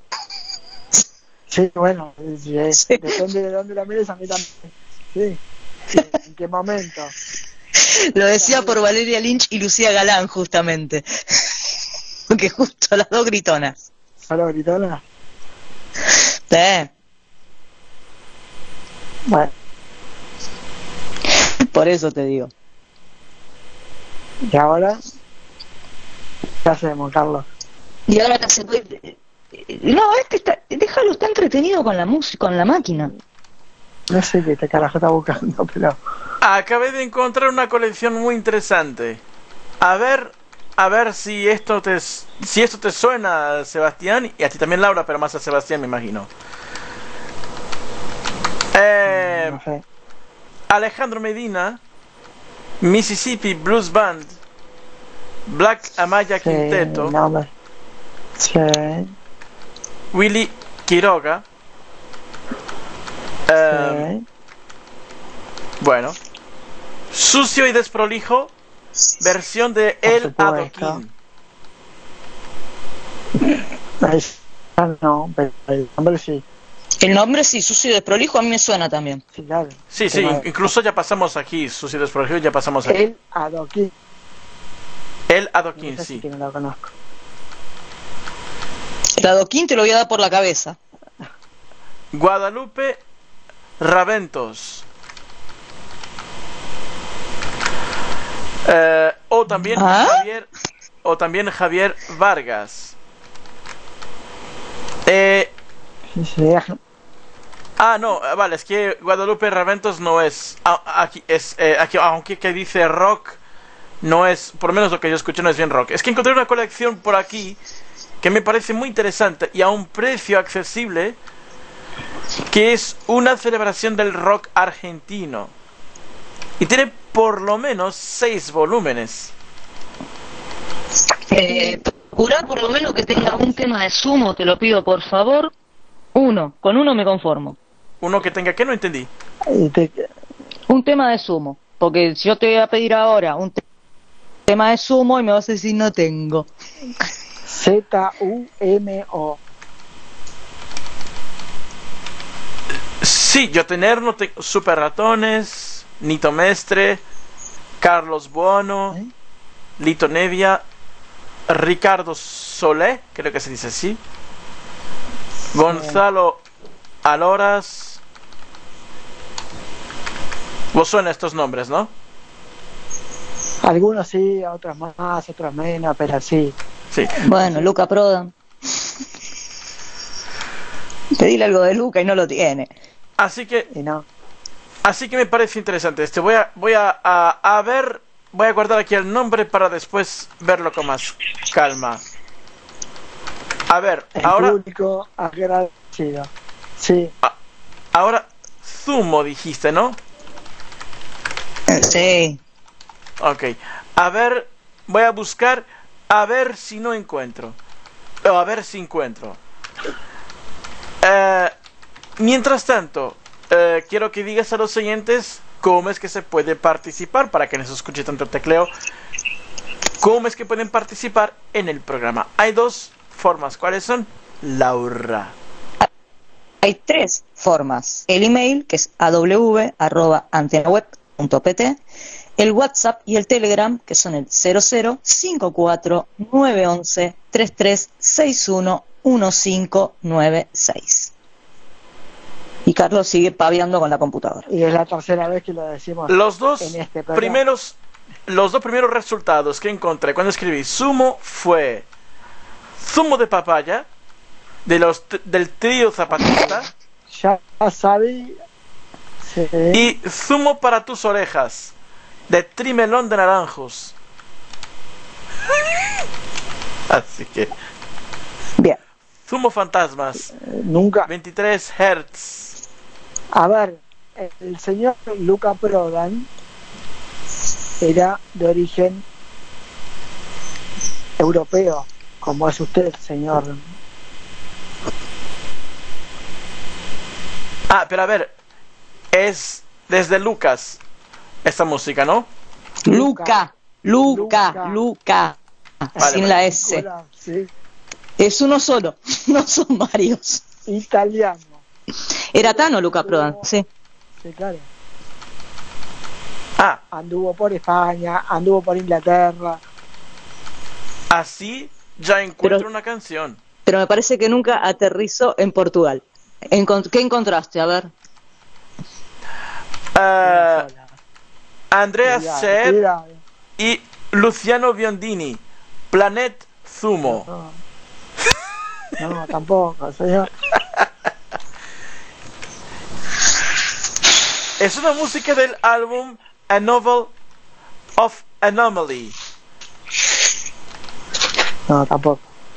Sí, bueno, sí, Sí. depende de dónde la mires, a mí también. Sí. Sí, ¿en qué momento? Lo decía por Valeria Lynch y Lucía Galán, justamente. Porque justo las dos gritonas. ¿Solo gritona? Sí. Bueno, Por eso te digo. ¿y ahora? ¿Qué hacemos, Carlos? Y ahora que se puede... No, déjalo, está entretenido con la música, con la máquina. No sé qué carajo está buscando, pero... Acabé de encontrar una colección muy interesante. A ver si esto te suena, Sebastián, y a ti también, Laura, pero más a Sebastián, me imagino. No sé. Alejandro Medina, Mississippi Blues Band, Black Amaya Sí, Quinteto, no me... Sí. Willy Quiroga. Sí. Bueno, Sucio y Desprolijo, versión de Por El supuesto. Adoquín. No, pero el nombre sí. El nombre sí, sucio y desprolijo, a mí me suena también. Sí, claro. Sí, sí, Pero incluso ya pasamos aquí, Sucio y Desprolijo, ya pasamos aquí. el adoquín. El Adoquín, Ese sí sí. que no lo conozco. El adoquín te lo voy a dar por la cabeza. Guadalupe Raventos. O también ¿Ah? Javier Vargas. Sí, sí. No, vale, es que Guadalupe Raventos no es. Aquí, aunque que dice rock, no es, por lo menos lo que yo escuché no es bien rock. Es que encontré una colección por aquí que me parece muy interesante y a un precio accesible, que es una celebración del rock argentino. Y tiene por lo menos 6 volúmenes. Procura por lo menos que tenga un tema de sumo, te lo pido por favor. Con uno me conformo. Uno que tenga, que no entendí. Y Un tema de sumo, porque si yo te voy a pedir ahora un tema de sumo y me vas a decir no tengo. ZUMO. Sí, yo tener no tengo. Super Ratones, Nito Mestre, Carlos Buono, Lito Nevia, Ricardo Solé, creo que se dice así, Gonzalo Aloras, Vos suenan estos nombres, ¿no? Algunos sí, otros más, otros menos, pero sí. Sí. Bueno, Luca Prodan. Pedile algo de Luca y no lo tiene. Así que Y no. me parece interesante. Voy a ver, voy a guardar aquí el nombre para después verlo con más calma. A ver, El ahora, público agradecido. Sí, ahora Zumo dijiste, ¿no? Sí. Ok. A ver, voy a buscar, a ver si no encuentro. O a ver si encuentro. Mientras tanto, quiero que digas a los oyentes cómo es que se puede participar, para que no se escuche tanto tecleo. ¿Cómo es que pueden participar en el programa? Hay dos formas. ¿Cuáles son? Laura. Hay tres formas. El email, que es aw@antenaweb.pt, el WhatsApp y el Telegram, que son el 0054-911-3361-1596. Y Carlos sigue paviando con la computadora. y es la tercera vez que lo decimos Los dos en este programa. primeros resultados que encontré cuando escribí Zumo fue zumo de papaya del trío Zapatista Ya sabí. Sí. y zumo para tus orejas de Trimelón de Naranjos. Así que Bien. zumo fantasmas Nunca. 23 Hz. A ver, el señor Luca Prodan era de origen europeo, como es usted, señor. Pero a ver, es desde Lucas esta música, ¿no? Luca. Vale, Sin vale. la S. Hola, sí, Es uno solo, no son varios. italiano. Era Tano Luca Prodan, sí. Sí, claro. Ah, Anduvo por España, anduvo por Inglaterra. así ya encuentro Pero- una canción. Pero me parece que nunca aterrizó en Portugal. ¿Qué encontraste? A ver. Ah, Sola. Andrea Cuidado, Ser cuidado. y Luciano Biondini, Planet Zumo. No, tampoco, señor. Es una música del álbum A Novel of Anomaly. No, tampoco.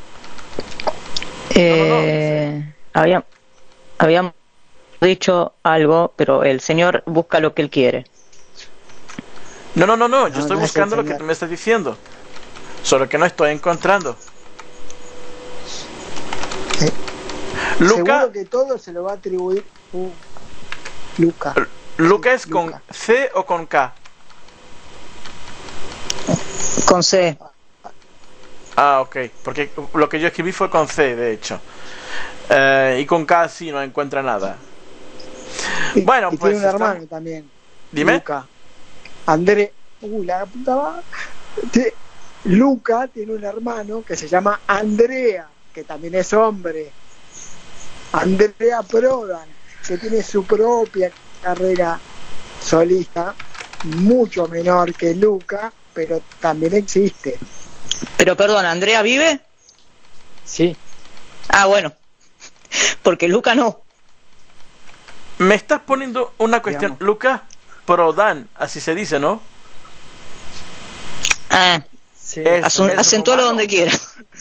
Habíamos dicho algo, pero el señor busca lo que él quiere. No, yo No, estoy no es el buscando lo que señor. tú me estás diciendo. Solo que no estoy encontrando. Luca, Seguro que todo se lo va a atribuir Luca. Luca es con Luca. C o con K. Con C. Ah, ok. Porque lo que yo escribí fue con C, de hecho. Y con K sí no encuentra nada. Bueno, y pues tiene un está- hermano también. Dime. Luca. André. La puta madre. Luca tiene un hermano que se llama Andrea, que también es hombre. Andrea Prodan, que tiene su propia carrera solista, mucho menor que Luca, pero también existe. Pero perdón, ¿Andrea vive? Sí. Ah, bueno. Porque Luca no. Me estás poniendo una cuestión. Digamos. Luca Prodan, así se dice, ¿no? Ah, Sí. Es acentúalo romano. donde quiera.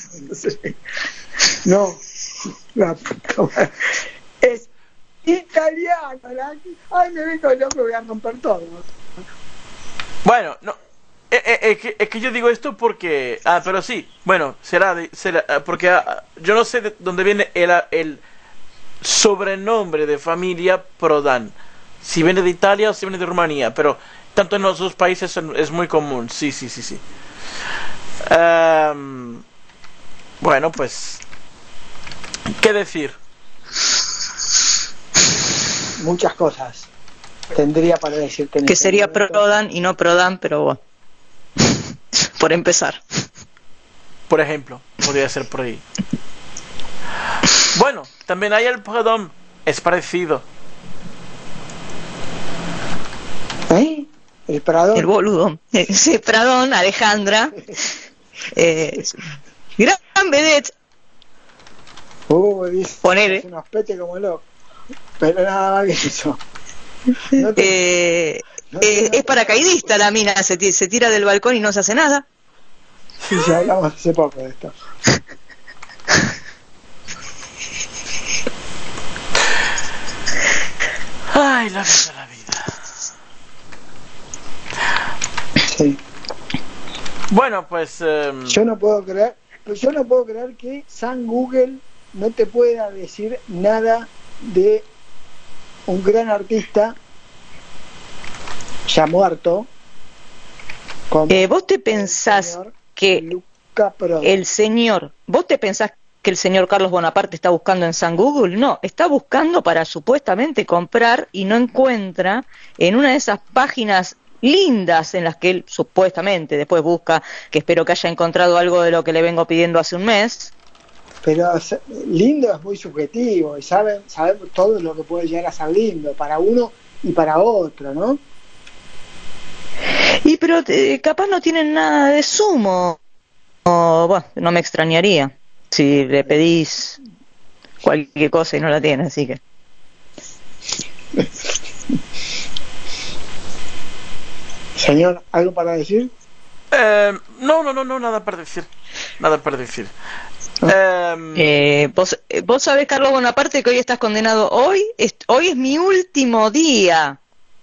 No, la puta madre. Es italiano. Ay, me vengo loco, voy a romper todo. Bueno, no. Es que yo digo esto porque. Pero sí. Bueno, será porque yo no sé de dónde viene el sobrenombre de familia Prodan. Si viene de Italia o si viene de Rumanía. Pero tanto en los dos países es muy común. Sí. Bueno, pues. ¿Qué decir? Muchas cosas tendría para decirte. en Que este sería momento. Prodan y no Prodan, pero bueno. Por empezar. Por ejemplo, podría ser por ahí. Bueno, también hay el Prodan. Es parecido. El Pradón. El boludo. Sí, Pradón, Alejandra. Gran vedette. Dice, Ponele. es unos petes como loco. Pero nada más que eso. Es paracaidista la mina, se tira del balcón y no se hace nada. Sí, ya hablamos hace poco de esto. Ay, la vida, la vida. Sí. Bueno, pues... Yo no puedo creer que San Google no te pueda decir nada de un gran artista ya muerto. ¿Vos te pensás que vos te pensás que el señor Carlos Bonaparte está buscando en San Google? No, está buscando para supuestamente comprar y no encuentra en una de esas páginas lindas en las que él supuestamente después busca, que espero que haya encontrado algo de lo que le vengo pidiendo hace un mes. Pero lindo es muy subjetivo y sabemos todo lo que puede llegar a ser lindo para uno y para otro, ¿no? Y pero capaz no tienen nada de sumo. Bueno, no me extrañaría si le pedís cualquier cosa y no la tiene, así que... Señor, ¿algo para decir? No, nada para decir. Nada para decir. Vos sabés, Carlos Bonaparte, que hoy estás condenado. Hoy es mi último día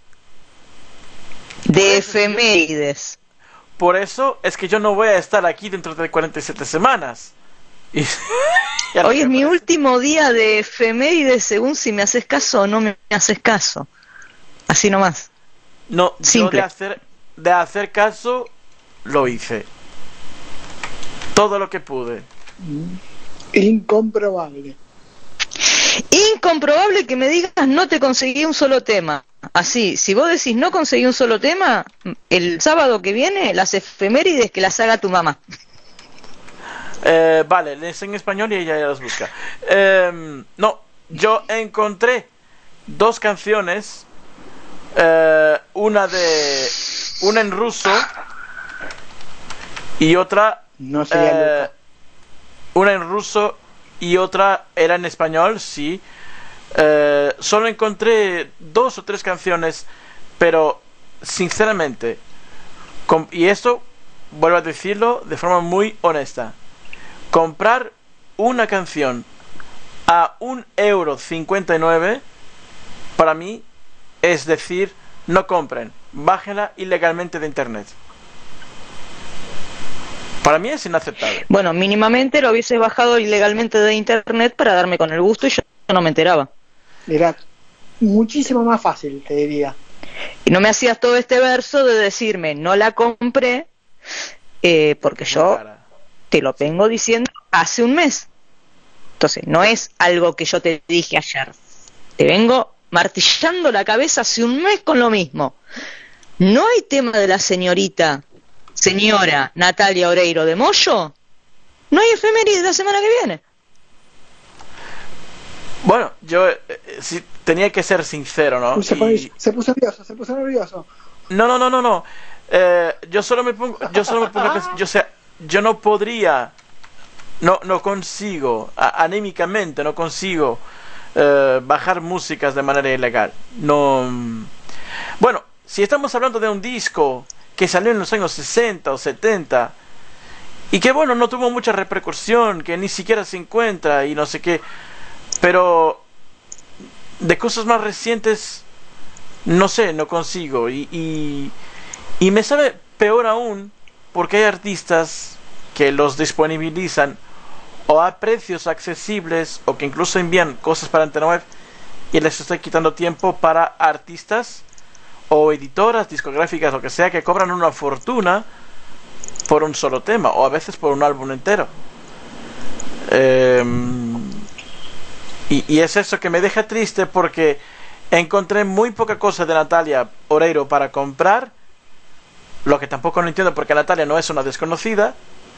de efemérides. Por eso es que yo no voy a estar aquí dentro de 47 semanas. Hoy es mi último día de efemérides, según si me haces caso o no me haces caso. Así nomás. No, simple. Yo de hacer caso lo hice. Todo lo que pude. Incomprobable. Incomprobable que me digas no te conseguí un solo tema. Así, si vos decís no conseguí un solo tema, el sábado que viene las efemérides que las haga tu mamá. Vale, les en español y ella ya las busca. No, yo encontré 2 canciones, una en ruso y otra no sería una en ruso y otra era en español, sí. Solo encontré 2 o 3 canciones, pero sinceramente, y esto vuelvo a decirlo de forma muy honesta, comprar una canción a €1.59 para mí es decir, no compren, bájenla ilegalmente de internet. Para mí es inaceptable. Bueno, mínimamente lo hubiese bajado ilegalmente de internet para darme con el gusto y yo no me enteraba. Era muchísimo más fácil, te diría. Y no me hacías todo este verso de decirme, no la compré, porque yo te lo vengo diciendo hace un mes. Entonces, no es algo que yo te dije ayer. Te vengo martillando la cabeza hace un mes con lo mismo. No hay tema de la señora Natalia Oreiro de Moyo. No hay efeméride la semana que viene. Bueno, yo sí, tenía que ser sincero, ¿no? Se puso nervioso. No. Yo solo me pongo yo no podría, no consigo, anímicamente no consigo bajar músicas de manera ilegal. No. Bueno, si estamos hablando de un disco que salió en los años 60 o 70 y que bueno, no tuvo mucha repercusión, que ni siquiera se encuentra y no sé qué, pero de cosas más recientes no sé, no consigo y me sabe peor aún porque hay artistas que los disponibilizan o a precios accesibles o que incluso envían cosas para Antena Web y les estoy quitando tiempo para artistas o editoras, discográficas, lo que sea, que cobran una fortuna por un solo tema o a veces por un álbum entero. Y es eso que me deja triste porque encontré muy poca cosa de Natalia Oreiro para comprar, lo que tampoco no entiendo porque Natalia no es una desconocida,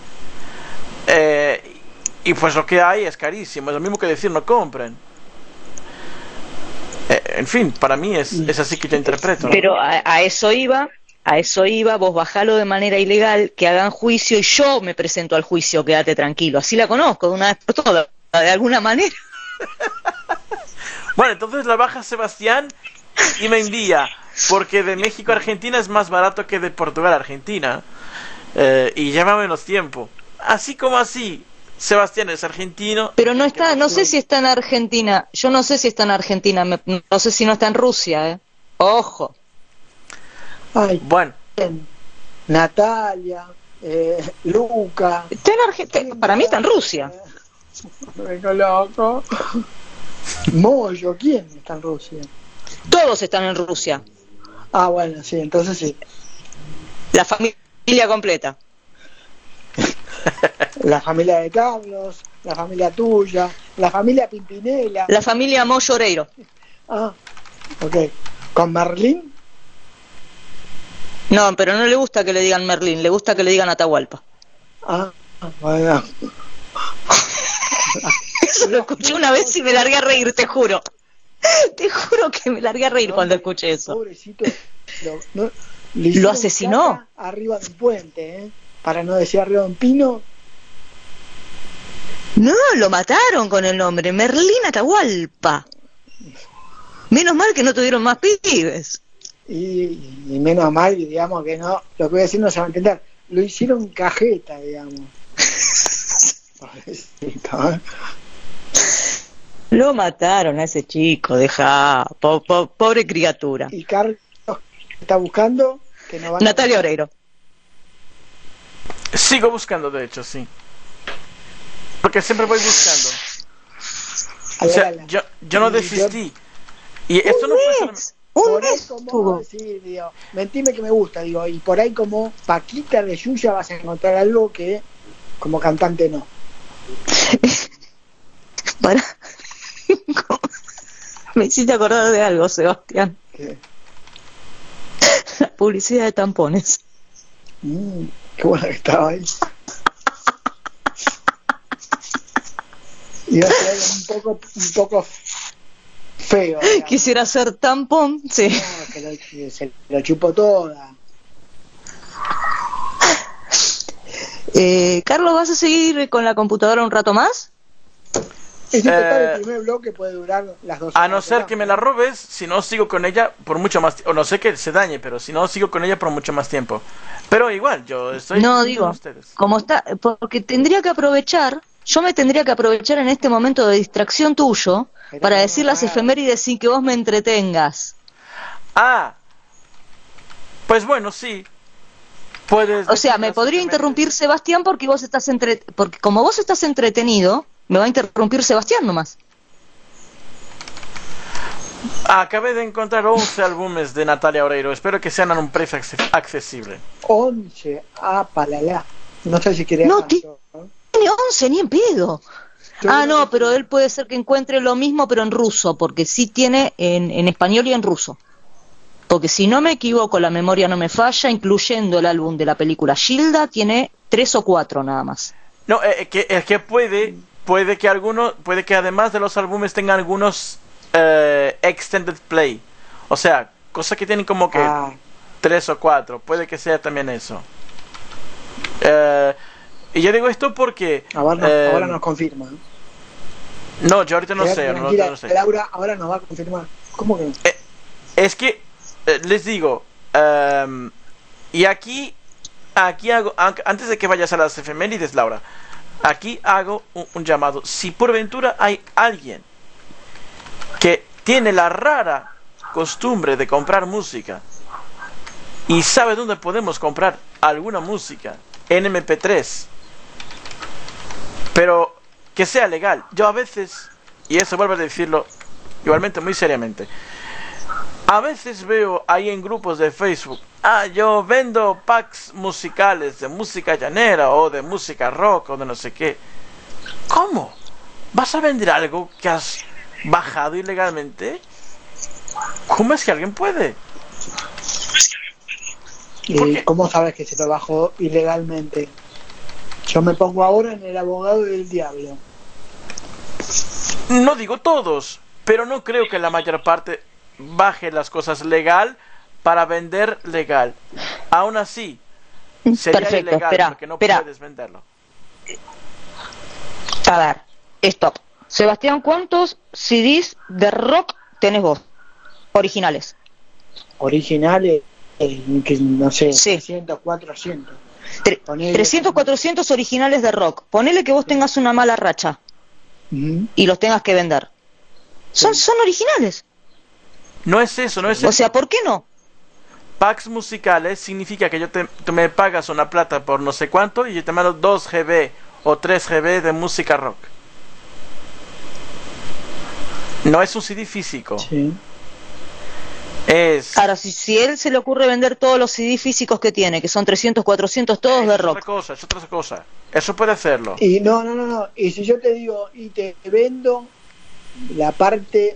y pues lo que hay es carísimo, es lo mismo que decir no compren. En fin, para mí es así que yo interpreto, ¿no? Pero a eso iba, a eso iba, vos bajalo de manera ilegal, que hagan juicio y yo me presento al juicio, quédate tranquilo. Así la conozco de una vez por todas, de alguna manera. Bueno, entonces la baja Sebastián y me envía, porque de México a Argentina es más barato que de Portugal a Argentina, y lleva menos tiempo. Así como así, Sebastián es argentino. Pero no está, no sé si está en Argentina, yo no sé si está en Argentina, no sé si no está en Rusia, Ojo. Ay, Bueno, Natalia, Luca. Está en Argentina, para mí está en Rusia. Me vengo loco. Moyo, ¿quién está en Rusia? Todos están en Rusia, Ah, bueno, sí, entonces sí. la familia completa. La familia de Carlos, la familia tuya, la familia Pimpinela. La familia Moyo Oreiro. Ah, ok. ¿Con Merlín? No, pero no le gusta que le digan Merlín, le gusta que le digan Atahualpa. Ah, bueno. Eso lo escuché una vez y me largué a reír, te juro. Te juro que me largué a reír cuando escuché eso. Pobrecito. Le hicieron Lo asesinó. caca arriba de un puente, para no decir arriba de un pino. No, lo mataron con el nombre, Merlín Atahualpa. Menos mal que no tuvieron más pibes. Y menos mal, digamos que no, lo que voy a decir no se va a entender. Lo hicieron cajeta, digamos. Pobrecito, ¿eh? Lo mataron a ese chico, deja, pobre criatura. Y Carlos está buscando que no van Natalia Oreiro. sigo buscando, de hecho, sí. Porque siempre voy buscando. O sea, yo no desistí. Y esto no fue solamente... Un por ahí mes como, tuvo. sí, digo, mentime que me gusta, digo, y por ahí como Paquita de Yuya vas a encontrar algo que como cantante no. Para... Me hiciste acordar de algo, Sebastián. ¿Qué? La publicidad de tampones. Qué buena que estaba ahí. Iba a ser un poco feo, digamos. Quisiera ser tampón, sí. No, que se lo chupó toda. Carlos, ¿vas a seguir con la computadora un rato más? Es total, el primer bloque puede durar las 2 horas. A no ser que me la robes, si no sigo con ella por mucho más tiempo. O no sé que se dañe, pero si no sigo con ella por mucho más tiempo. Pero igual, yo estoy No, digo, con ustedes. como está, porque tendría que aprovechar, yo me tendría que aprovechar en este momento de distracción tuyo Pero para no, decir las efemérides sin que vos me entretengas. Ah, pues bueno, sí. Puedes O sea, decir me las podría efemérides. interrumpir Sebastián porque vos estás porque como vos estás entretenido, me va a interrumpir Sebastián nomás. Acabé de encontrar 11 álbumes de Natalia Oreiro. Espero que sean a un precio accesible. 11, palala. No sé si quería No, más, tiene 11, ni en pedo. Yo Ah, creo no, que pero sí. él puede ser que encuentre lo mismo, pero en ruso, porque sí tiene en español y en ruso. Porque si no me equivoco, la memoria no me falla, incluyendo el álbum de la película Gilda, tiene 3 o 4 nada más. No, es que puede que además de los álbumes tengan algunos extended play. O sea, cosas que tienen como que 3 o 4. Puede que sea también eso. Y yo digo esto porque... Ahora nos confirma. No, yo ahorita no Quédate sé, tranquila, no sé. Laura ahora nos va a confirmar. ¿Cómo que no? Es que les digo, y aquí hago, antes de que vayas a las efemérides, Laura, aquí hago un llamado. Si por ventura hay alguien que tiene la rara costumbre de comprar música y sabe dónde podemos comprar alguna música en MP3, pero que sea legal. Yo a veces, y eso vuelvo a decirlo igualmente muy seriamente, a veces veo ahí en grupos de Facebook, yo vendo packs musicales de música llanera o de música rock o de no sé qué. ¿Cómo? ¿Vas a vender algo que has bajado ilegalmente? ¿Cómo es que alguien puede? ¿Por ¿Y qué? cómo sabes que se lo bajó ilegalmente? Yo me pongo ahora en el abogado del diablo. No digo todos, pero no creo que la mayor parte baje las cosas legal para vender legal. Aún así, sería Perfecto, ilegal espera, porque no espera. puedes venderlo. A ver, stop. Sebastián, ¿cuántos CDs de rock tenés vos? Originales. Originales, que no sé, Sí. 300, 400. 300, 400 originales de rock. Ponele que vos tengas una mala racha Ujú. y los tengas que vender. Son originales. No es eso, no es eso. O sea, ¿por qué no? Packs musicales significa que tú me pagas una plata por no sé cuánto y yo te mando 2 GB o 3 GB de música rock. No es un CD físico. Sí. Es... Ahora, si él se le ocurre vender todos los CD físicos que tiene, que son 300, 400, todos de es otra rock. cosa, es otra cosa. Eso puede hacerlo. Y no. Y si yo te digo, y te vendo la parte,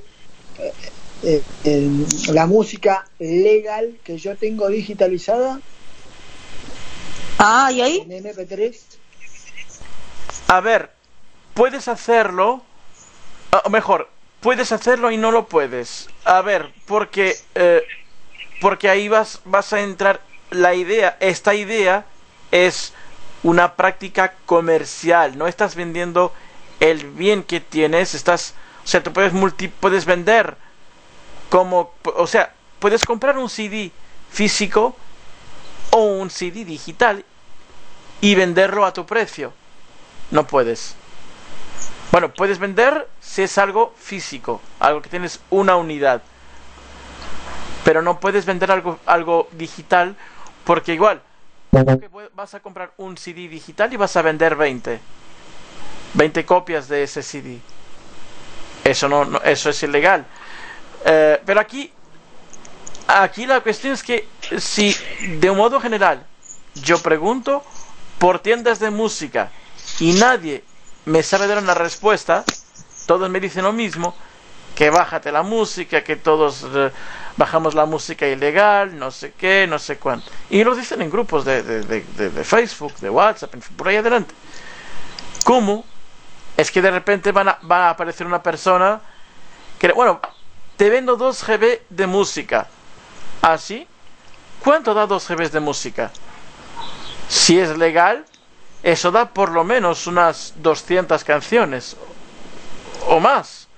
la música legal que yo tengo digitalizada Ah, ¿y ahí? en MP3. A ver, puedes hacerlo, o mejor, puedes hacerlo y no lo puedes. A ver, porque ahí vas a entrar esta idea es una práctica comercial, no estás vendiendo el bien que tienes, o sea, tú puedes vender o sea, puedes comprar un CD físico o un CD digital y venderlo a tu precio. No puedes. Bueno, puedes vender si es algo físico, algo que tienes una unidad. Pero no puedes vender algo digital porque igual vas a comprar un CD digital y vas a vender 20 copias de ese CD. Eso eso es ilegal. Pero aquí la cuestión es que si de un modo general yo pregunto por tiendas de música y nadie me sabe dar una respuesta, todos me dicen lo mismo, que bájate la música, que todos bajamos la música ilegal, no sé qué, no sé cuánto. Y lo dicen en grupos de Facebook, de WhatsApp, en fin, por ahí adelante. ¿Cómo? Es que de repente va a aparecer una persona que, bueno, te vendo 2 GB de música. ¿Así? ¿Cuánto da 2 GB de música? Si es legal, eso da por lo menos unas 200 canciones o más.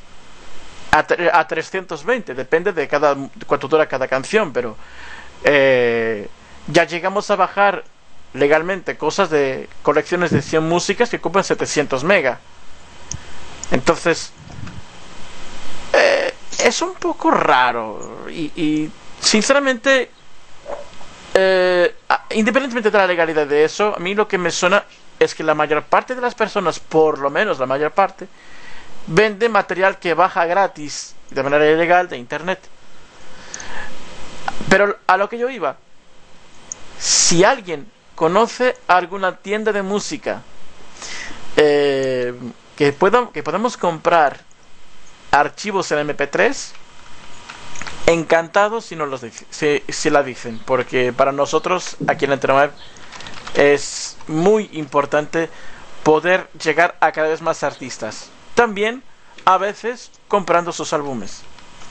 A 320, depende de cuánto dura cada canción, pero ya llegamos a bajar legalmente cosas de colecciones de 100 músicas que ocupan 700 mega. Entonces es un poco raro y sinceramente, independientemente de la legalidad de eso, a mí lo que me suena es que la mayor parte de las personas, por lo menos la mayor parte, vende material que baja gratis de manera ilegal de internet. Pero a lo que yo iba, si alguien conoce alguna tienda de música que podamos comprar archivos en MP3, encantados si la dicen, porque para nosotros aquí en la internet es muy importante poder llegar a cada vez más artistas, también a veces comprando sus álbumes.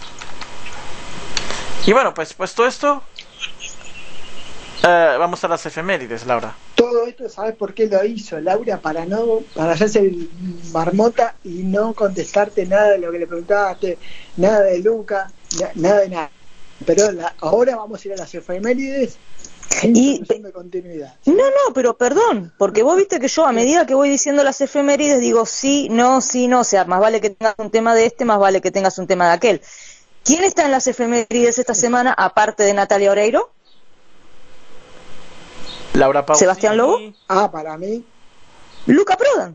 Y bueno, pues todo esto, vamos a las efemérides, Laura. Todo esto, ¿sabes por qué lo hizo Laura? Para hacerse el marmota y no contestarte nada de lo que le preguntaste, nada de Luca, nada de nada. Pero ahora vamos a ir a las efemérides y de continuidad. No, pero perdón, porque vos viste que yo a medida que voy diciendo las efemérides digo sí, no, o sea, más vale que tengas un tema de este, más vale que tengas un tema de aquel. ¿Quién está en las efemérides esta semana aparte de Natalia Oreiro? Laura Pausini. ¿Sebastián Lobo? Para mí. Luca Prodan.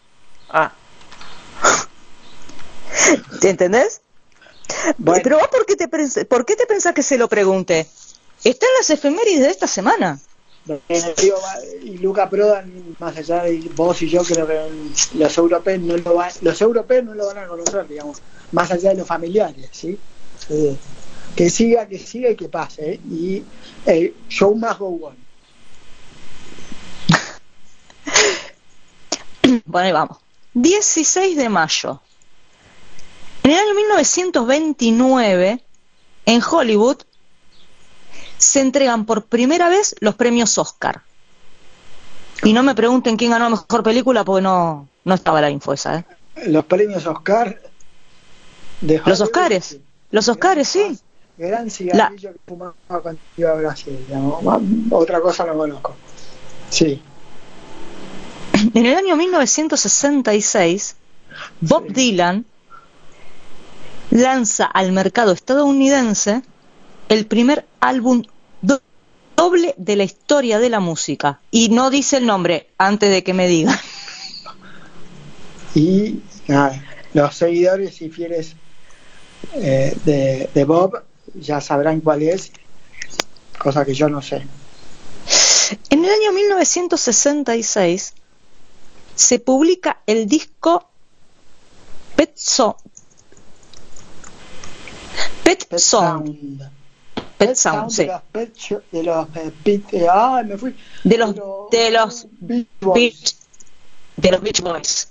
¿Te entendés? Bueno. Pero vos, ¿por qué te pensás que se lo pregunté? Está en las efemérides de esta semana. Y Luca Prodan, más allá de vos y yo, creo que los europeos no lo van a conocer, digamos, más allá de los familiares, ¿sí? Que siga y que pase, ¿eh? Y show must go on. Bueno, ahí vamos. 16 de mayo. En el año 1929, en Hollywood, se entregan por primera vez los premios Oscar. Y no me pregunten quién ganó mejor película porque no estaba la info esa, ¿eh? Los premios Oscar de Los Oscars, sí. Gran cigarrillo que fumaba cuando iba a Brasil, digamos. Otra cosa no conozco. Sí. En el año 1966, Bob Dylan lanza al mercado estadounidense el primer álbum doble de la historia de la música. Y no dice el nombre antes de que me digan. Y nada, los seguidores y fieles de Bob ya sabrán cuál es, cosa que yo no sé. En el año 1966 se publica el disco Pet Sound. Sí. De los Beach Boys.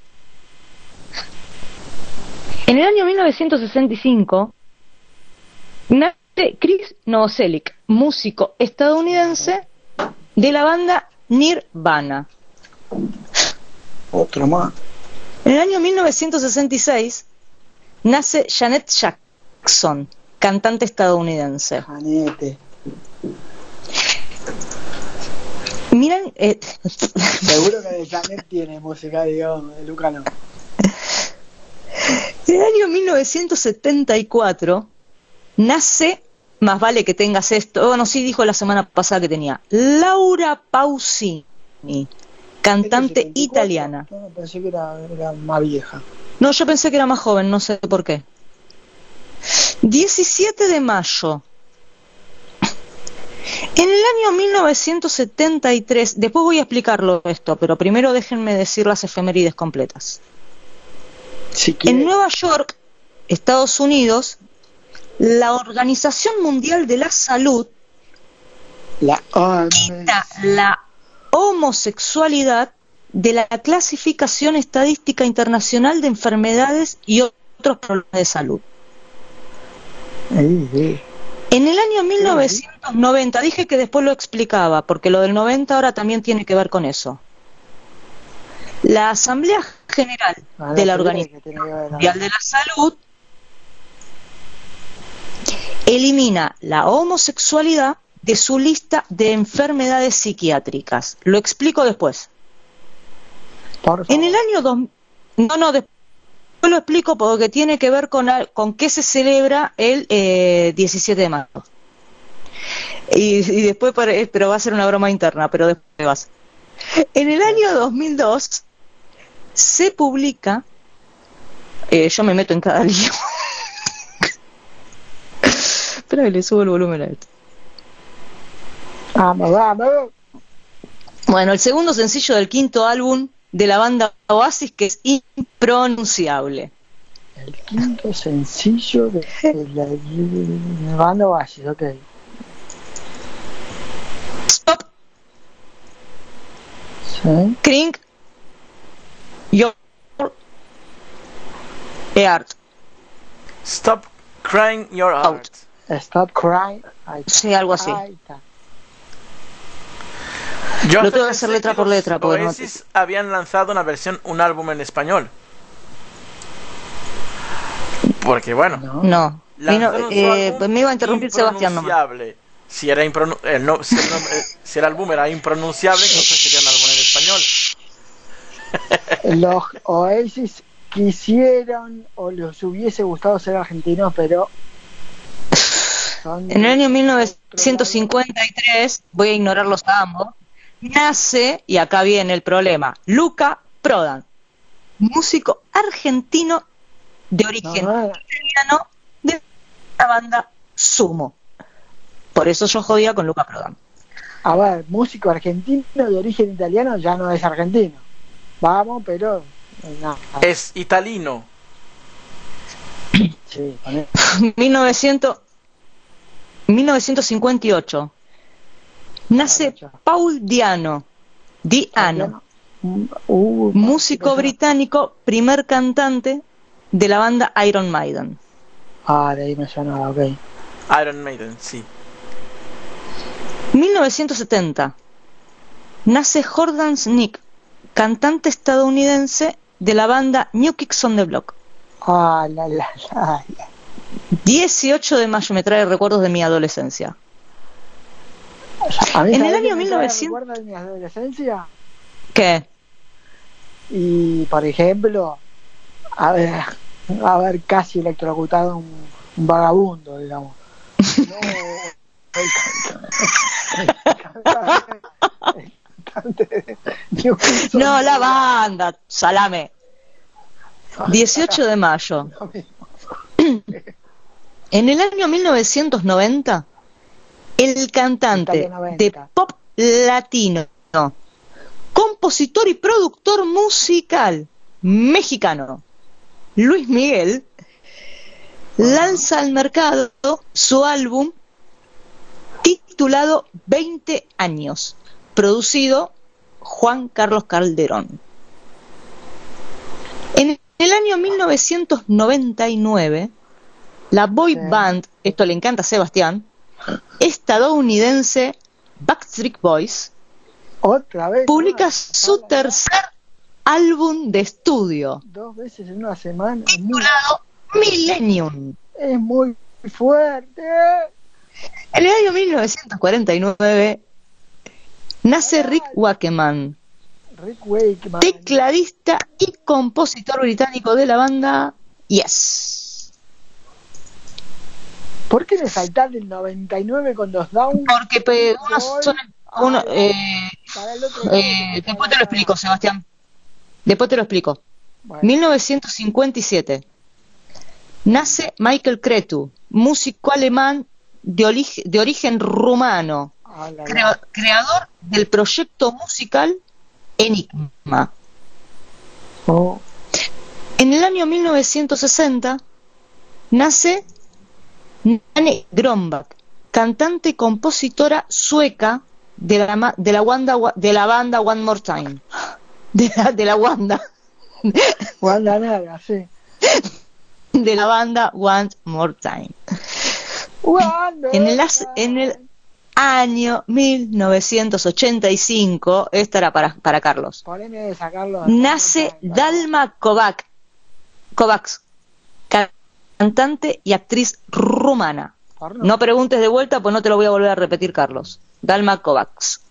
En el año 1965 nace Chris Novoselic, músico estadounidense de la banda Nirvana. Otro más. En el año 1966 nace Janet Jackson, cantante estadounidense. Janete. Miren, seguro que de Janet tiene música, digamos, de Luca no. En el año 1974 nace, más vale que tengas esto, bueno, sí dijo la semana pasada que tenía, Laura Pausini, cantante italiana. No, pensé que era más vieja. No, yo pensé que era más joven, no sé por qué. 17 de mayo. En el año 1973, después voy a explicarlo esto, pero primero déjenme decir las efemérides completas. Si en Nueva York, Estados Unidos, la Organización Mundial de la Salud quita la homosexualidad de la clasificación estadística internacional de enfermedades y otros problemas de salud. En el año 1990, dije que después lo explicaba, porque lo del 90 ahora también tiene que ver con eso. La Asamblea General de la Organización Mundial de la Salud elimina la homosexualidad de su lista de enfermedades psiquiátricas. Lo explico después. En el año después lo explico porque tiene que ver con qué se celebra el 17 de mayo. Y después, pero va a ser una broma interna, pero después vas. En el año 2002 se publica, yo me meto en cada lío. Espera que le subo el volumen a esto. Vamos. Bueno, el segundo sencillo del quinto álbum de la banda Oasis, que es impronunciable. El quinto sencillo de la banda Oasis, ok. Stop. Sí. Crying Your Heart. Stop Crying Your Heart. Stop Crying. Sí, algo así. Yo lo tengo que hacer letra por letra. Oasis habían lanzado un álbum en español. Porque bueno. No. Pues me iba a interrumpir Sebastián nomás. Si el álbum era impronunciable, entonces sería un álbum en español. Los Oasis quisieron o les hubiese gustado ser argentinos, pero en el año 1953, voy a ignorarlos a ambos, nace, y acá viene el problema, Luca Prodan, músico argentino de origen italiano de la banda Sumo. Por eso yo jodía con Luca Prodan. A ver, músico argentino de origen italiano ya no es argentino. Vamos, pero no. Es italino. Sí, 1958 nace Paul Di'Anno, músico británico, primer cantante de la banda Iron Maiden. De ahí me sonaba, ok. Iron Maiden, sí. 1970. Nace Jordan Sneak, cantante estadounidense de la banda New Kids on the Block. Ah, la. 18 de mayo me trae recuerdos de mi adolescencia. A mí, En el ¿sabés año qué me 1900... recuerda de mi adolescencia? ¿Qué? Y, por ejemplo, haber casi electrocutado a un vagabundo, digamos. No, la banda, salame. 18 de mayo. En el año 1990, el cantante de pop latino, compositor y productor musical mexicano, Luis Miguel, lanza al mercado su álbum titulado 20 años, producido Juan Carlos Calderón. En el año 1999, la boy band, esto le encanta a Sebastián, estadounidense Backstreet Boys, otra vez publica su tercer álbum de estudio, 2 veces en una semana, titulado Millennium. es muy fuerte. En el año 1949 nace Rick Wakeman, tecladista y compositor británico de la banda Yes. ¿Por qué me saltás del 99 con los Down? Porque después te lo explico, Sebastián. Después te lo explico. Bueno. 1957 nace Michael Cretu, músico alemán de origen rumano, creador del proyecto musical Enigma. En el año 1960 nace Nanne Grönvall, cantante y compositora sueca de la banda One More Time. De la Wanda. Wanda Nara, sí. De la banda One More Time. En el año 1985, esta era para Carlos, nace Dalma Kovacs, cantante y actriz rumana. No preguntes de vuelta, pues no te lo voy a volver a repetir, Carlos. Dalma Kovacs.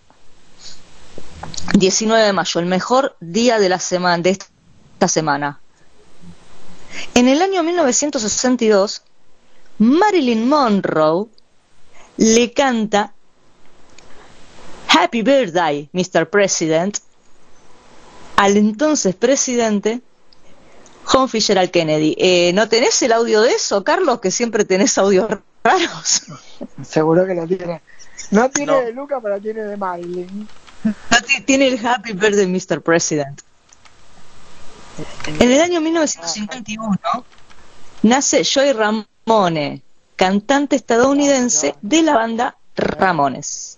19 de mayo, el mejor día de esta semana. En el año 1962, Marilyn Monroe le canta Happy Birthday, Mr. President, al entonces presidente John Fitzgerald Kennedy. ¿No tenés el audio de eso, Carlos? Que siempre tenés audios raros. Seguro que lo tiene. No tiene de Luca, pero tiene de Marilyn. Tiene el Happy Birthday, Mr. President. En el año 1951 nace Joey Ramone, cantante estadounidense de la banda Ramones.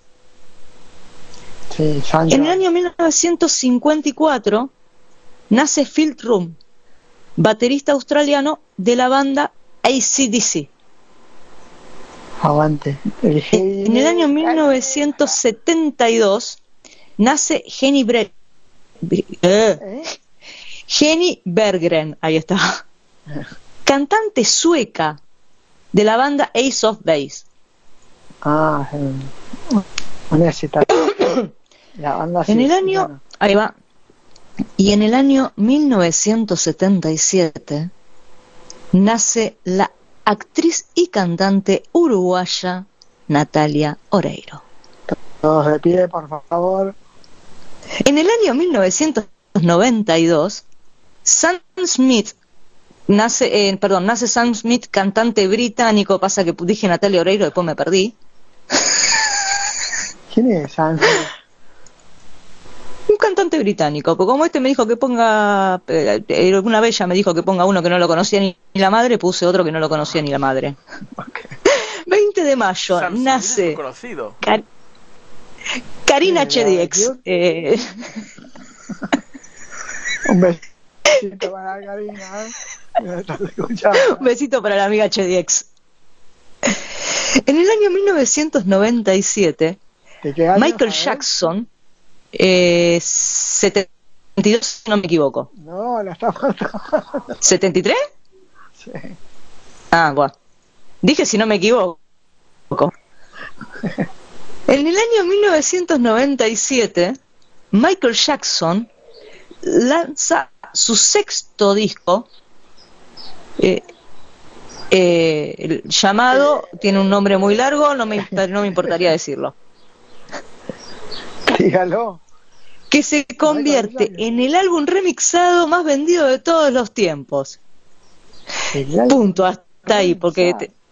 En el año 1954 nace Phil Rum, baterista australiano de la banda AC/DC. Aguante. En el año 1972 nace Jenny Berggren, ahí está, cantante sueca de la banda Ace of Base. La banda en el año, ahí va, y en el año 1977 nace la actriz y cantante uruguaya Natalia Oreiro. Todos de pie, por favor. En el año 1992 Sam Smith nace Sam Smith, cantante británico. Pasa que dije Natalia Oreiro, después me perdí. ¿Quién es Sam Smith? Un cantante británico, porque como me dijo que ponga, una vez ya me dijo que ponga uno que no lo conocía ni la madre, puse otro que no lo conocía ni la madre. Okay. 20 de mayo Sam nace conocido. Karina Chediex. Un besito para Karina. Un besito para la amiga Chediex. En el año 1997 ¿De qué año, Michael sabés? Jackson, 72, si no me equivoco. No, la está muerto. ¿73? Sí. Ah, bueno. Dije si no me equivoco. En el año 1997, Michael Jackson lanza su sexto disco, llamado, tiene un nombre muy largo, no me importaría decirlo, Dígalo. que se convierte en el álbum remixado más vendido de todos los tiempos. Punto, hasta ahí, porque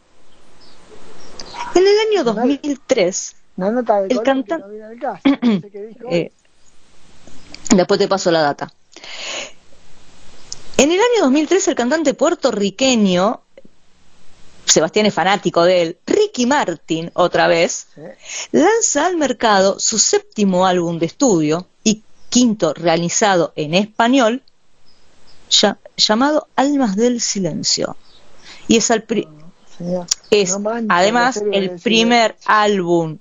en el año 2003, una nota de el Colón que cantante... no viene al caso, no sé qué dijo. Después te paso la data. En el año 2003, el cantante puertorriqueño, Sebastián es fanático de él, Ricky Martin, otra vez, Sí. lanza al mercado su séptimo álbum de estudio y quinto realizado en español, llamado Almas del Silencio. Y es, Señor, es no manches, además en serio, el primer álbum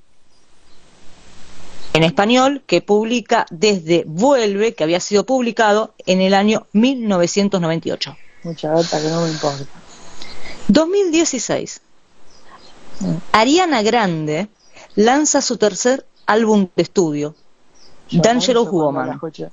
en español que publica desde Vuelve, que había sido publicado en el año 1998. Mucha data que no me importa. 2016. Ariana Grande lanza su tercer álbum de estudio, Yo Dangerous no sé cuándo la Woman. escuché.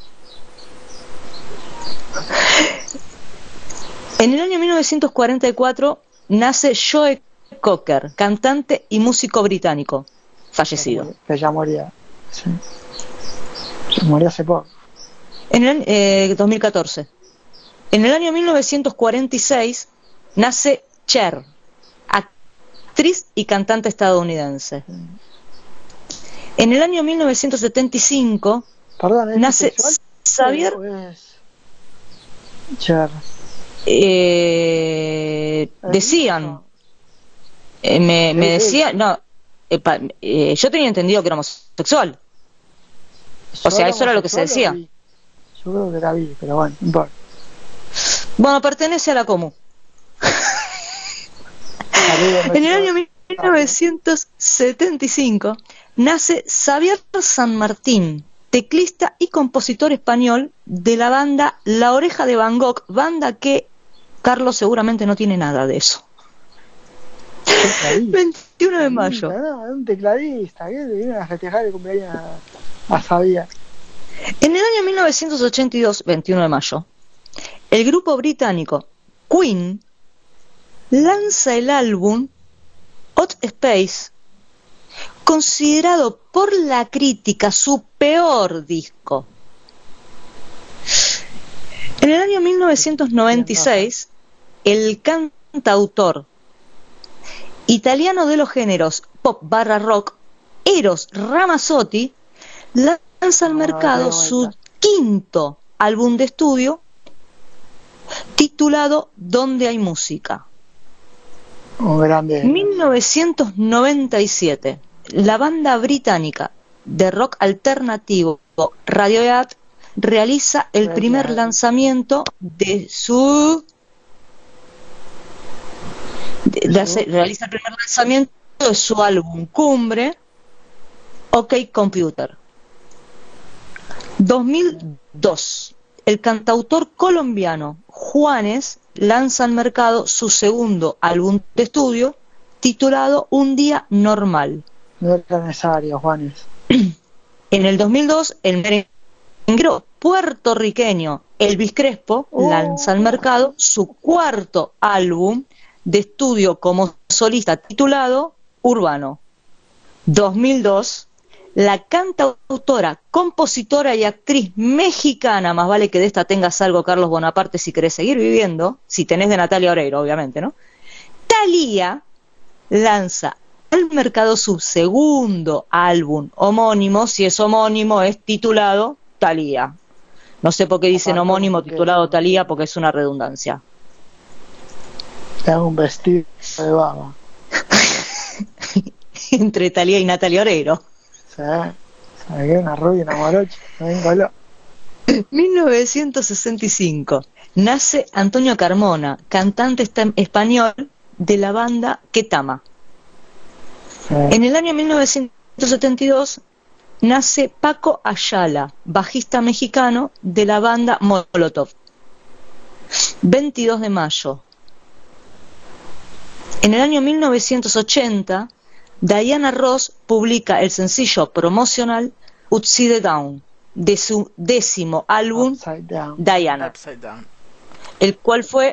En el año 1944 nace Joe Cocker, cantante y músico británico, fallecido. Que ya moría. Sí. Murió hace poco. En el 2014. En el año 1946 nace Cher, actriz y cantante estadounidense. En el año 1975 Perdón, ¿es nace bisexual? Xavier... ¿O es Cher? Decían, me decía, no, yo tenía entendido que era homosexual. O sea, eso era lo que se decía. Yo creo que era bi, pero bueno, no importa. Bueno, pertenece a la Comu. En el año 1975 nace Xavier San Martín, teclista y compositor español de la banda La Oreja de Van Gogh, banda que Carlos seguramente no tiene nada de eso. 21 de mayo. No, un tecladista, que viene a festejar el cumpleaños a Xavier. En el año 1982, 21 de mayo, el grupo británico Queen lanza el álbum Hot Space, considerado por la crítica su peor disco. En el año 1996, el cantautor italiano de los géneros pop/rock, Eros Ramazzotti, lanza al mercado su quinto álbum de estudio titulado Donde hay música. Un grande. 1997, la banda británica de rock alternativo Radiohead realiza el primer lanzamiento de su realiza el primer lanzamiento de su álbum cumbre, OK Computer. 2002, el cantautor colombiano Juanes lanza al mercado su segundo álbum de estudio titulado Un Día Normal. No era necesario, Juanes. En el 2002, el merenguero puertorriqueño Elvis Crespo lanza al mercado su cuarto álbum de estudio como solista titulado Urbano. 2002, la cantautora, compositora y actriz mexicana, más vale que de esta tengas algo, Carlos Bonaparte, si querés seguir viviendo, si tenés de Natalia Oreiro, obviamente, ¿no? Thalía lanza al mercado su segundo álbum homónimo, si es homónimo, es titulado Thalía. No sé por qué dicen homónimo titulado Thalía, porque es una redundancia. Te hago un vestido de baba. Entre Thalía y Natalia Oreiro. ¿Sabes qué? Una rubia, una morocha, no vengo loco. 1965. Nace Antonio Carmona, cantante español de la banda Ketama. En el año 1965 1972 nace Paco Ayala, bajista mexicano de la banda Molotov. 22 de mayo. En el año 1980, Diana Ross publica el sencillo promocional Upside Down de su 10º álbum Diana, Upside Down. el cual fue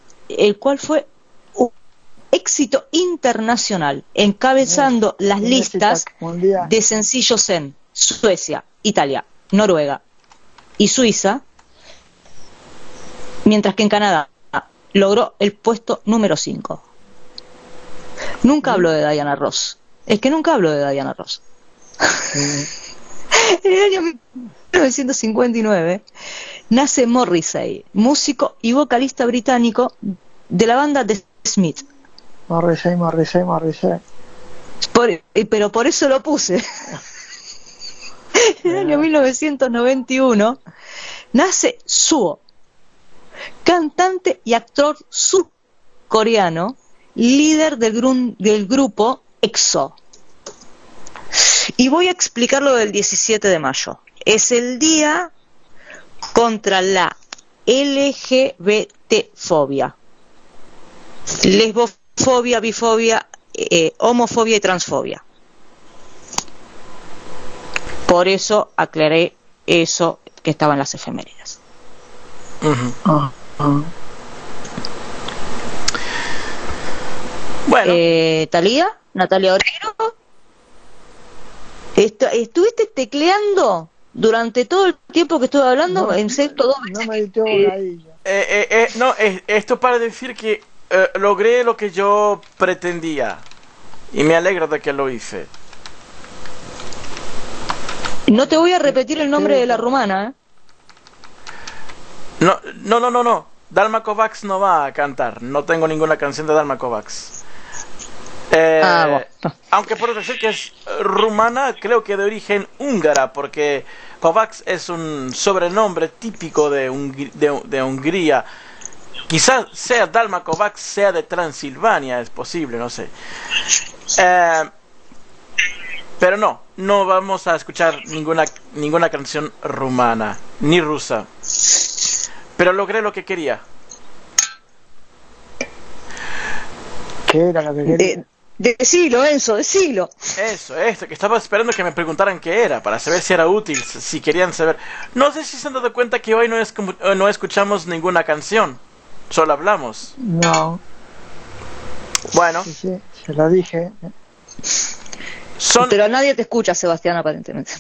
un éxito internacional, encabezando las listas de sencillos en Suecia, Italia, Noruega y Suiza, mientras que en Canadá logró el puesto número 5. Nunca hablo de Diana Ross. Es que nunca hablo de Diana Ross. En el año 1959 nace Morrissey, músico y vocalista británico de la banda The Smiths. Morrissey. Pero por eso lo puse. En el año 1991 nace Suho, cantante y actor surcoreano, líder del grupo EXO. Y voy a explicar lo del 17 de mayo. Es el día contra la LGBT-fobia, lesbofobia, bifobia, homofobia y transfobia. Por eso aclaré eso que estaba en las efemérides. Bueno. Talía, Natalia Oreiro, ¿estuviste tecleando durante todo el tiempo que estuve hablando? No, excepto 2 no me dio bocadillo. Esto para decir que logré lo que yo pretendía y me alegro de que lo hice. No te voy a repetir el nombre de la rumana, ¿eh? No. Dalma Kovacs no va a cantar. No tengo ninguna canción de Dalma Kovacs. Bueno. Aunque puedo decir que es rumana, creo que de origen húngara, porque Kovacs es un sobrenombre típico de Hungría. Quizás sea Dalma Kovacs, sea de Transilvania, es posible, no sé. Pero no vamos a escuchar ninguna canción rumana, ni rusa. Pero logré lo que quería. ¿Qué era lo que quería? Decilo, Enzo, decilo. Esto, que estaba esperando que me preguntaran qué era, para saber si era útil, si querían saber. No sé si se han dado cuenta que hoy no escuchamos ninguna canción, solo hablamos. No. Bueno. Sí, se lo dije. Pero nadie te escucha, Sebastián, aparentemente.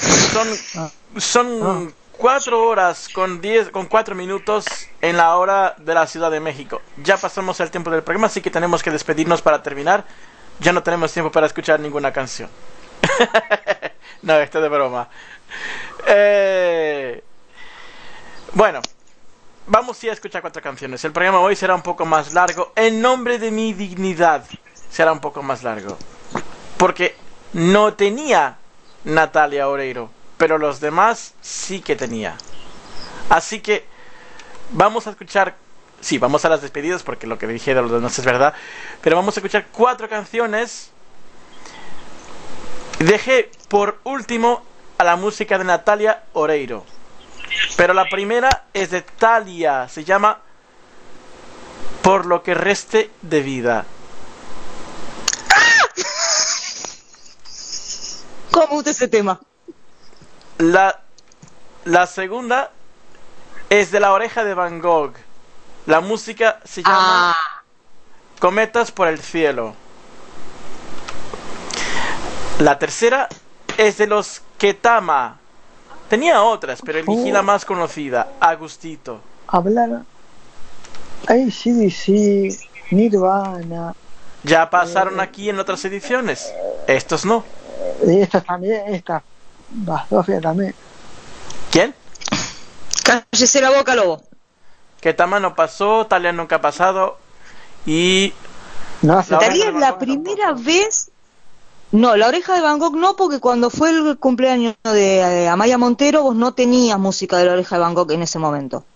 Son 4 horas con 4 minutos en la hora de la Ciudad de México. Ya pasamos el tiempo del programa, así que tenemos que despedirnos para terminar. Ya no tenemos tiempo para escuchar ninguna canción. No, esto es de broma. Bueno, vamos sí a escuchar 4 canciones. El programa hoy será un poco más largo. En nombre de mi dignidad será un poco más largo, porque no tenía Natalia Oreiro, pero los demás sí que tenía. Así que vamos a escuchar. Sí, vamos a las despedidas, porque lo que dije de los demás es verdad. Pero vamos a escuchar 4 canciones. Dejé por último a la música de Natalia Oreiro, pero la primera es de Thalía. Se llama Por lo que reste de vida. ¿Cómo usted ese tema? La segunda es de La Oreja de Van Gogh. La música se llama Cometas por el cielo. La tercera es de los Ketama. Tenía otras, pero elegí la más conocida, Agustito. Hablar. AC/DC, Nirvana. Ya pasaron aquí en otras ediciones. Estos no. Estas también, estas. Basofia también. ¿Quién? Cállese la boca, lobo. Ketama no pasó, Thalía nunca ha pasado. Y No, Thalía es la primera vez. No, La Oreja de Van Gogh no, porque cuando fue el cumpleaños de Amaya Montero, vos no tenías música de La Oreja de Van Gogh en ese momento.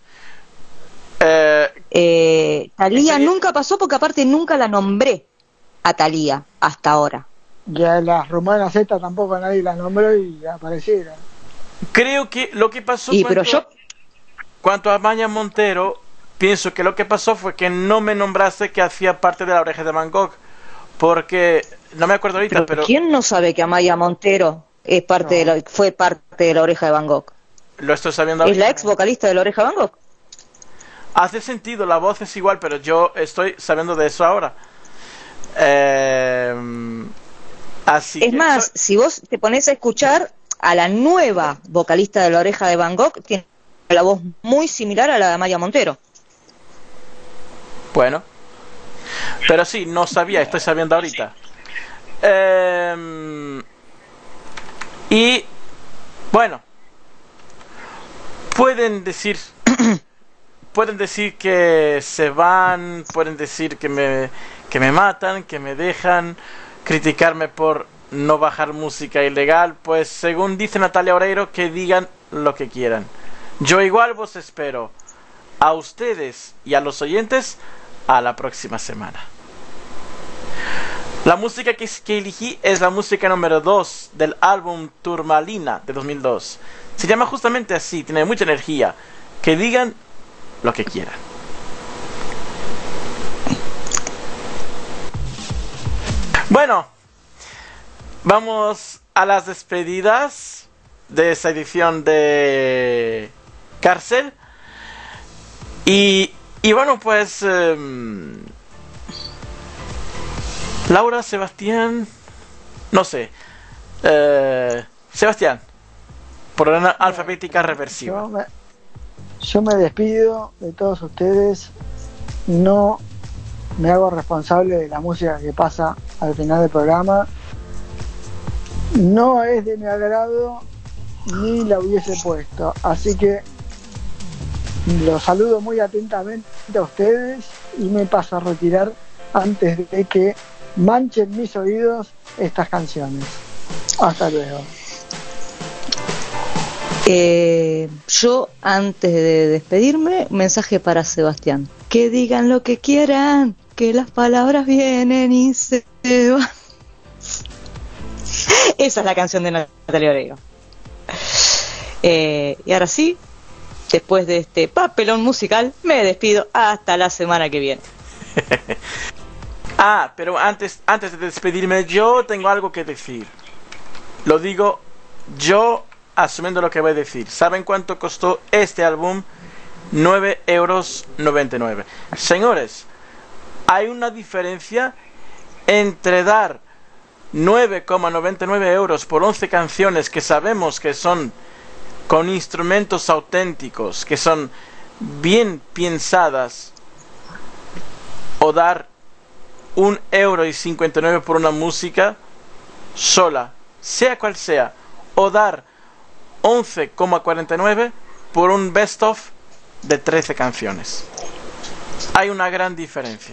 Thalía nunca pasó, porque aparte nunca la nombré a Thalía hasta ahora. Y a las rumanas Z tampoco nadie las nombró y aparecieron. Creo que lo que pasó pero yo, cuanto a Amaya Montero, pienso que lo que pasó fue que no me nombraste que hacía parte de La Oreja de Van Gogh, porque no me acuerdo ahorita, pero ¿quién no sabe que Amaya Montero es parte No. fue parte de La Oreja de Van Gogh? lo estoy sabiendo Es ahorita. la ex vocalista de La Oreja de Van Gogh. Hace sentido, la voz es igual, pero yo estoy sabiendo de eso ahora. Así Es que más, si vos te pones a escuchar a la nueva vocalista de La Oreja de Van Gogh, tiene la voz muy similar a la de Amaya Montero. bueno, pero sí, no sabía, estoy sabiendo ahorita. Y bueno, pueden decir que se van, pueden decir que me matan, que me dejan, criticarme por no bajar música ilegal, pues según dice Natalia Oreiro, que digan lo que quieran. Yo igual vos espero a ustedes y a los oyentes a la próxima semana. La música que elegí es la música número 2 del álbum Turmalina de 2002. Se llama justamente así, tiene mucha energía. Que digan lo que quieran. Bueno, vamos a las despedidas de esta edición de Cárcel. Y bueno, pues Laura, Sebastián, no sé, Sebastián, por orden alfabética reversiva. Yo me despido de todos ustedes. No me hago responsable de la música que pasa al final del programa. No es de mi agrado ni la hubiese puesto. Así que los saludo muy atentamente a ustedes y me paso a retirar antes de que manchen mis oídos estas canciones. Hasta luego. Yo, antes de despedirme, un mensaje para Sebastián. Que digan lo que quieran, que las palabras vienen y se van. Esa es la canción de Natalia Oreiro. Y ahora sí, después de este papelón musical, me despido hasta la semana que viene. Pero antes de despedirme, yo tengo algo que decir. Lo digo yo asumiendo lo que voy a decir. ¿Saben cuánto costó este álbum? 9,99 €. Señores, hay una diferencia entre dar 9,99 € por 11 canciones que sabemos que son con instrumentos auténticos, que son bien pensadas, o dar 1,59 € por una música sola, sea cual sea, o dar 11,49 € por un best of de 13 canciones. Hay una gran diferencia.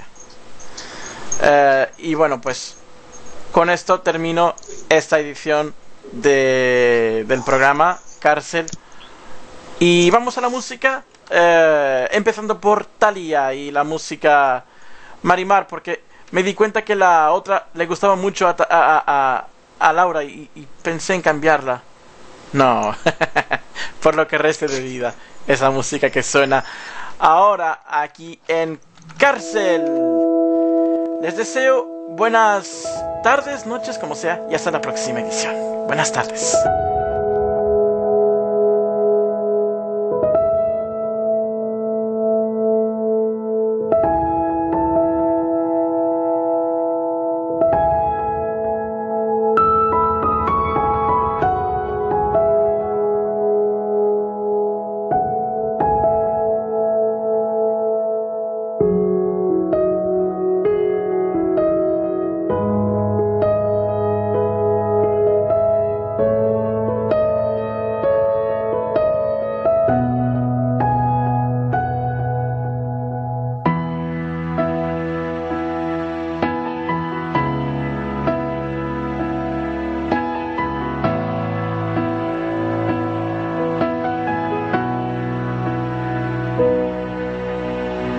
Y bueno, pues con esto termino esta edición del programa Cárcel. Y vamos a la música, empezando por Thalía y la música Marimar, porque me di cuenta que la otra le gustaba mucho a Laura y pensé en cambiarla. No, por lo que reste de vida, esa música que suena ahora aquí en Cárcel. Les deseo buenas tardes, noches, como sea, y hasta la próxima edición. Buenas tardes.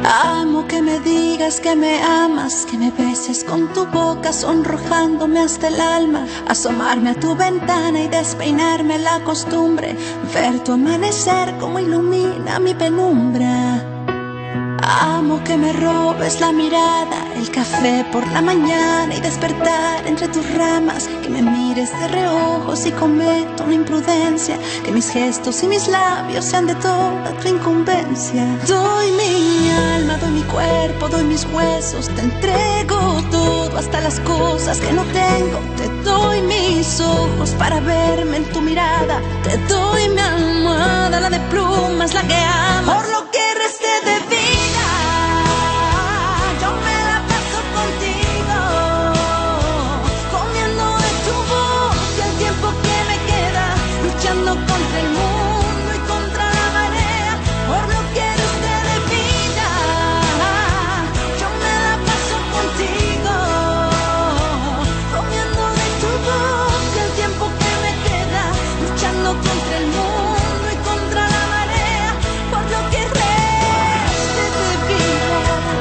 Amo que me digas que me amas, que me beses con tu boca sonrojándome hasta el alma, asomarme a tu ventana y despeinarme la costumbre, ver tu amanecer como ilumina mi penumbra. Amo que me robes la mirada, el café por la mañana y despertar entre tus ramas, que me mires de reojo si cometo una imprudencia, que mis gestos y mis labios sean de toda tu incumbencia. Doy mi alma, doy mi cuerpo, doy mis huesos, te entrego todo, hasta las cosas que no tengo. Te doy mis ojos para verme en tu mirada, te doy mi almohada, la de plumas, la que amas. Por lo que resté de vida, yo me la paso contigo, comiendo de tu boca el tiempo que me queda, luchando contra el mundo y contra la marea. Por lo que resté de vida, yo me la paso contigo, comiendo de tu boca el tiempo que me queda, luchando contra el mundo y contra la marea. Por lo que reste de vida.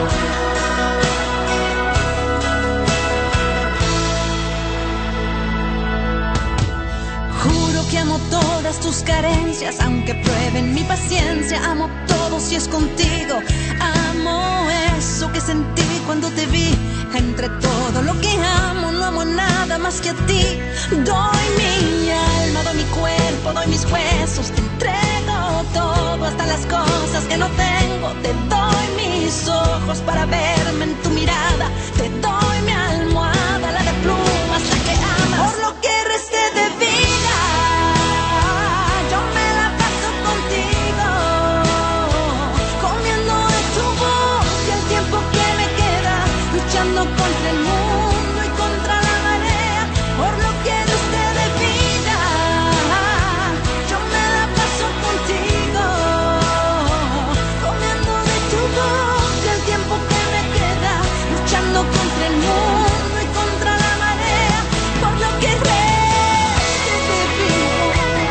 Juro que amo todas tus carencias, aunque prueben mi paciencia. Amo todo si es contigo. Amo eso que sentí cuando te vi. Entre todo lo que amo, no amo nada más que a ti. Doy mi alma, doy mi cuerpo, doy mis huesos, te entrego todo, hasta las cosas que no tengo. Te doy mis ojos para verme en tu mirada, te doy mi almohada, la de plumas, la que amas. Por lo que resté de vida, yo me la paso contigo, comiendo de tu boca el tiempo que me queda, luchando contra el mundo y contra la marea. Por lo que resté de vida, yo me la paso contigo, comiendo de tu boca el tiempo que me queda, luchando contra el mundo y contra la marea. Por lo que reste de vida.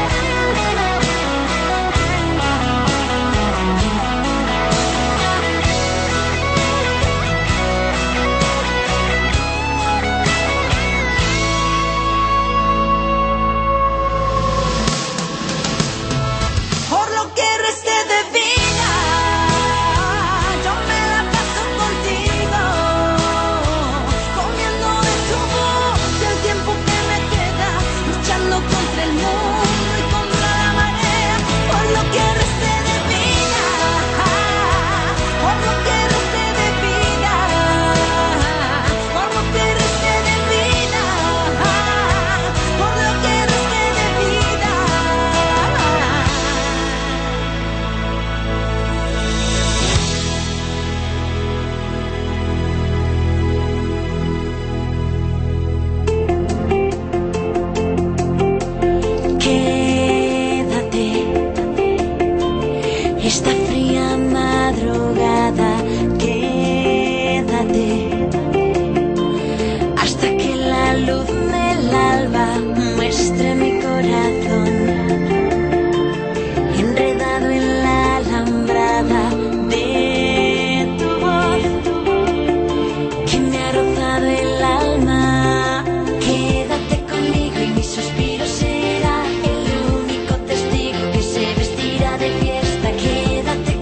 Por lo que resté de vida, yo me la paso contigo, comiendo de tu boca el tiempo que me queda, luchando contra el mundo y contra la marea. Por lo que resté de vida, por lo que resté de vida, por lo que resté de vida, por lo que resté de vida. Quédate esta fría madrugada, quédate hasta que la luz del alba muestre mi corazón enredado en la alambrada de tu voz que me ha rozado el alma. Quédate conmigo y mi suspiro será el único testigo que se vestirá de fiesta. Quédate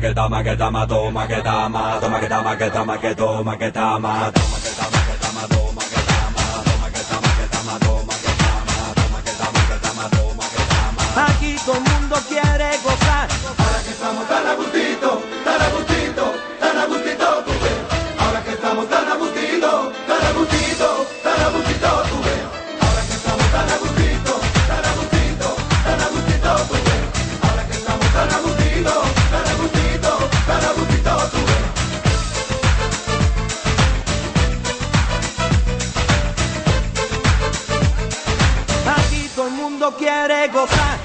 que toma, que toma, toma, que toma, toma, que toma, que toma, que toma, que toma, toma, que toma, que toma, toma, que toma, toma, que toma, que toma, toma, que toma, toma, que toma, que toma, toma, que toma. Aquí todo el mundo quiere gozar. Ahora que estamos tan a gustito, tan a gustito, tan a gustito, tú ves. Ahora que estamos tan a gustito, tan a gustito, tan a gustito, tú ves. Ahora que estamos tan a gustito, tan a gustito, tan a gustito, tú ves. Ahora que estamos tan a gustito, tan a gustito, tan a gustito, tú ves. Aquí todo el mundo quiere gozar.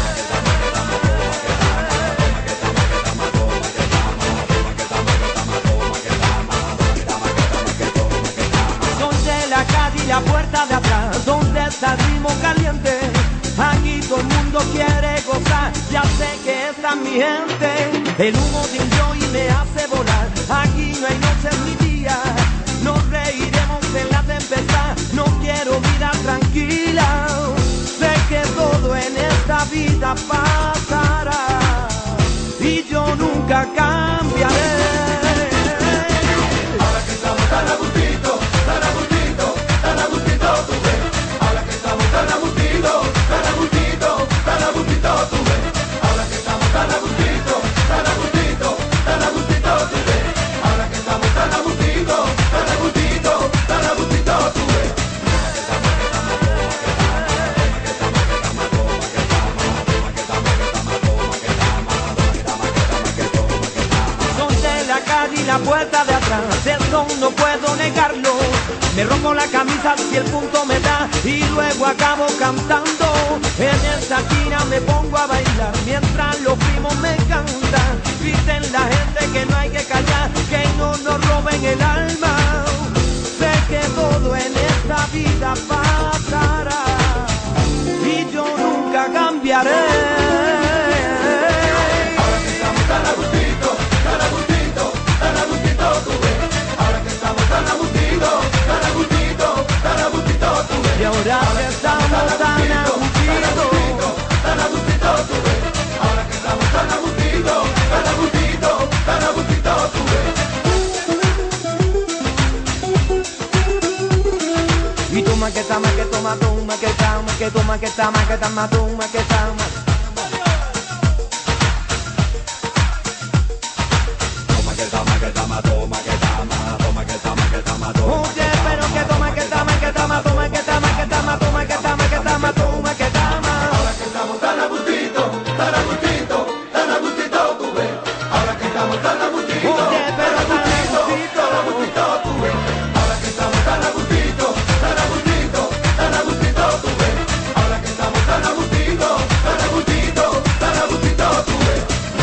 Y la puerta de atrás, donde está el ritmo caliente. Aquí todo el mundo quiere gozar, ya sé que esta es mi gente. El humo de un joint me hace volar. Aquí no hay noches ni días, nos reiremos en la tempestad. No quiero vida tranquila, sé que todo en esta vida pasará y yo nunca cambiaré. Ahora que estamos tan a gustito, tan a gustito, tan a gustito, tú ves. Ahora que estamos tan a gustito, tan a gustito, tan a gustito, tú ves. Ahora que estamos tan a gustito, tan a gustito, tan a gustito, tú ves. Ahora que estamos tan a gustito, tan a gustito, tan a gustito, tú ves. Son de la calle y la puerta de atrás, eso no puedo negarlo. Me rompo la camisa si el punto me da y luego acabo cantando. En esta esquina me pongo a bailar mientras los primos me cantan. Dicen la gente que no hay que callar, que no nos roben el alma. Sé que todo en esta vida pasará y yo nunca cambiaré. Ahora que estamos tan a gustito, tan a gustito, tan a gustito, tú ves. Ahora que estamos tan a gustito, tan a gustito, tan a gustito, tú ves. Y ahora que estamos tan a gustito, tan a gustito, tú ves. Ahora que estamos tan a gustito, tan a gustito, tan a gustito, tú ves. y toma que toma, que toma, toma, que toma, que toma, que toma, que toma, toma, que toma. Toma que toma, que toma, toma, que toma, toma que toma, que toma, toma. Oye, pero que toma, que toma, que toma, toma, que toma, que toma, toma, que toma, que toma, toma, que toma. Ahora que estamos tan a gustito, tan a gustito, tan a gustito, tú ves. Ahora que estamos tan a gustito, Oye, pero tan a gustito, tan a gustito, tú ves. Ahora que estamos tan a gustito, tan a gustito, tan a gustito, tú ves. Ahora que estamos tan a gustito, tan a gustito, tan a gustito, tú ves.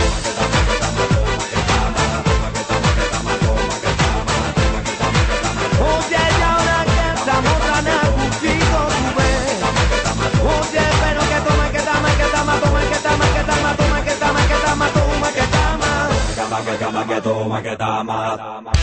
oye, y ahora que estamos tan a gustito, tú ves. Oye, pero que toma, que toma, que toma, toma, que toma, que toma, toma, que toma, que toma, toma, que toma. Que toma, que toma, que toma.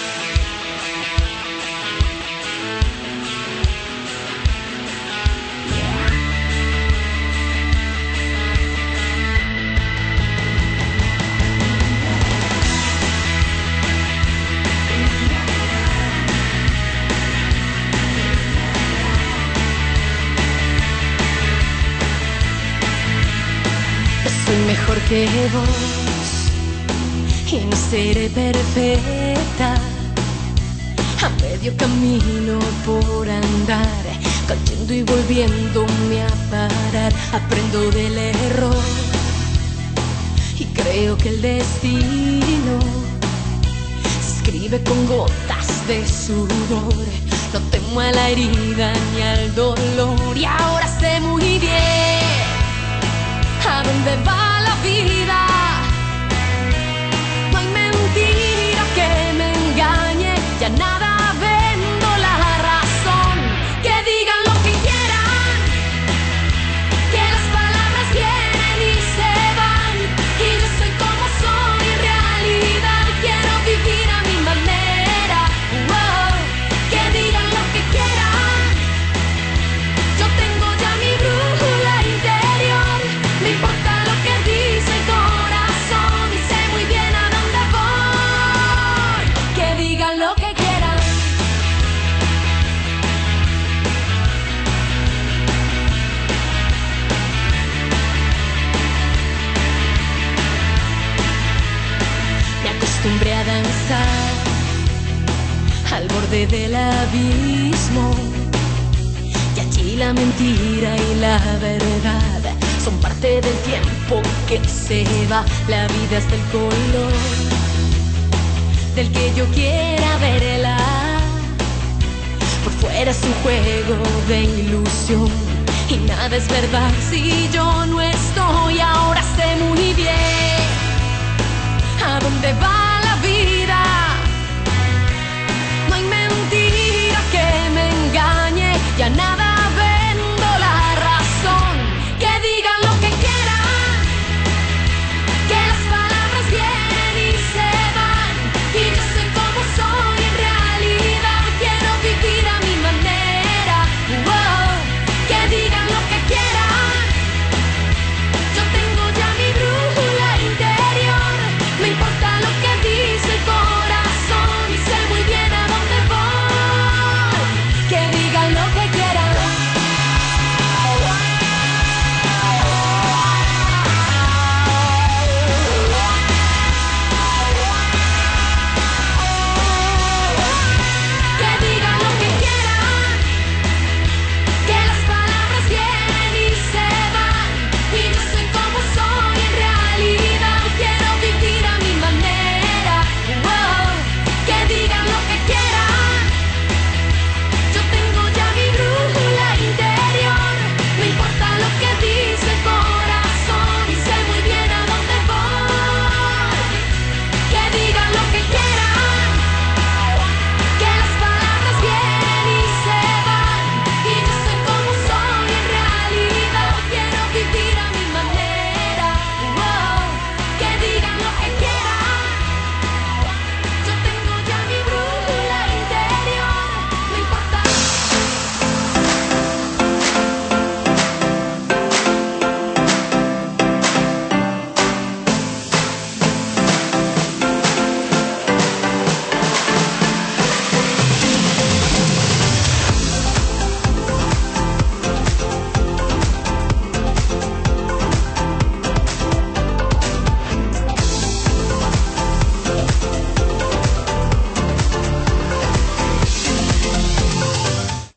Soy mejor que vos y no seré perfecta. A medio camino por andar, cayendo y volviéndome a parar. Aprendo del error y creo que el destino se escribe con gotas de sudor. No temo a la herida ni al dolor y ahora sé muy bien a dónde va la vida. No hay mentira que me engañe, ya nada vendo la razón. Que digan lo que quieran, que las palabras vienen y se van. Y yo soy como soy en realidad, quiero vivir a mi manera. Wow. Que digan lo que quieran, yo tengo ya mi brújula interior. No importa lo que al borde del abismo. Y allí la mentira y la verdad son parte del tiempo que se va. La vida es del color del que yo quiera verla. Por fuera es un juego de ilusión y nada es verdad si yo no estoy. Ahora sé muy bien a dónde va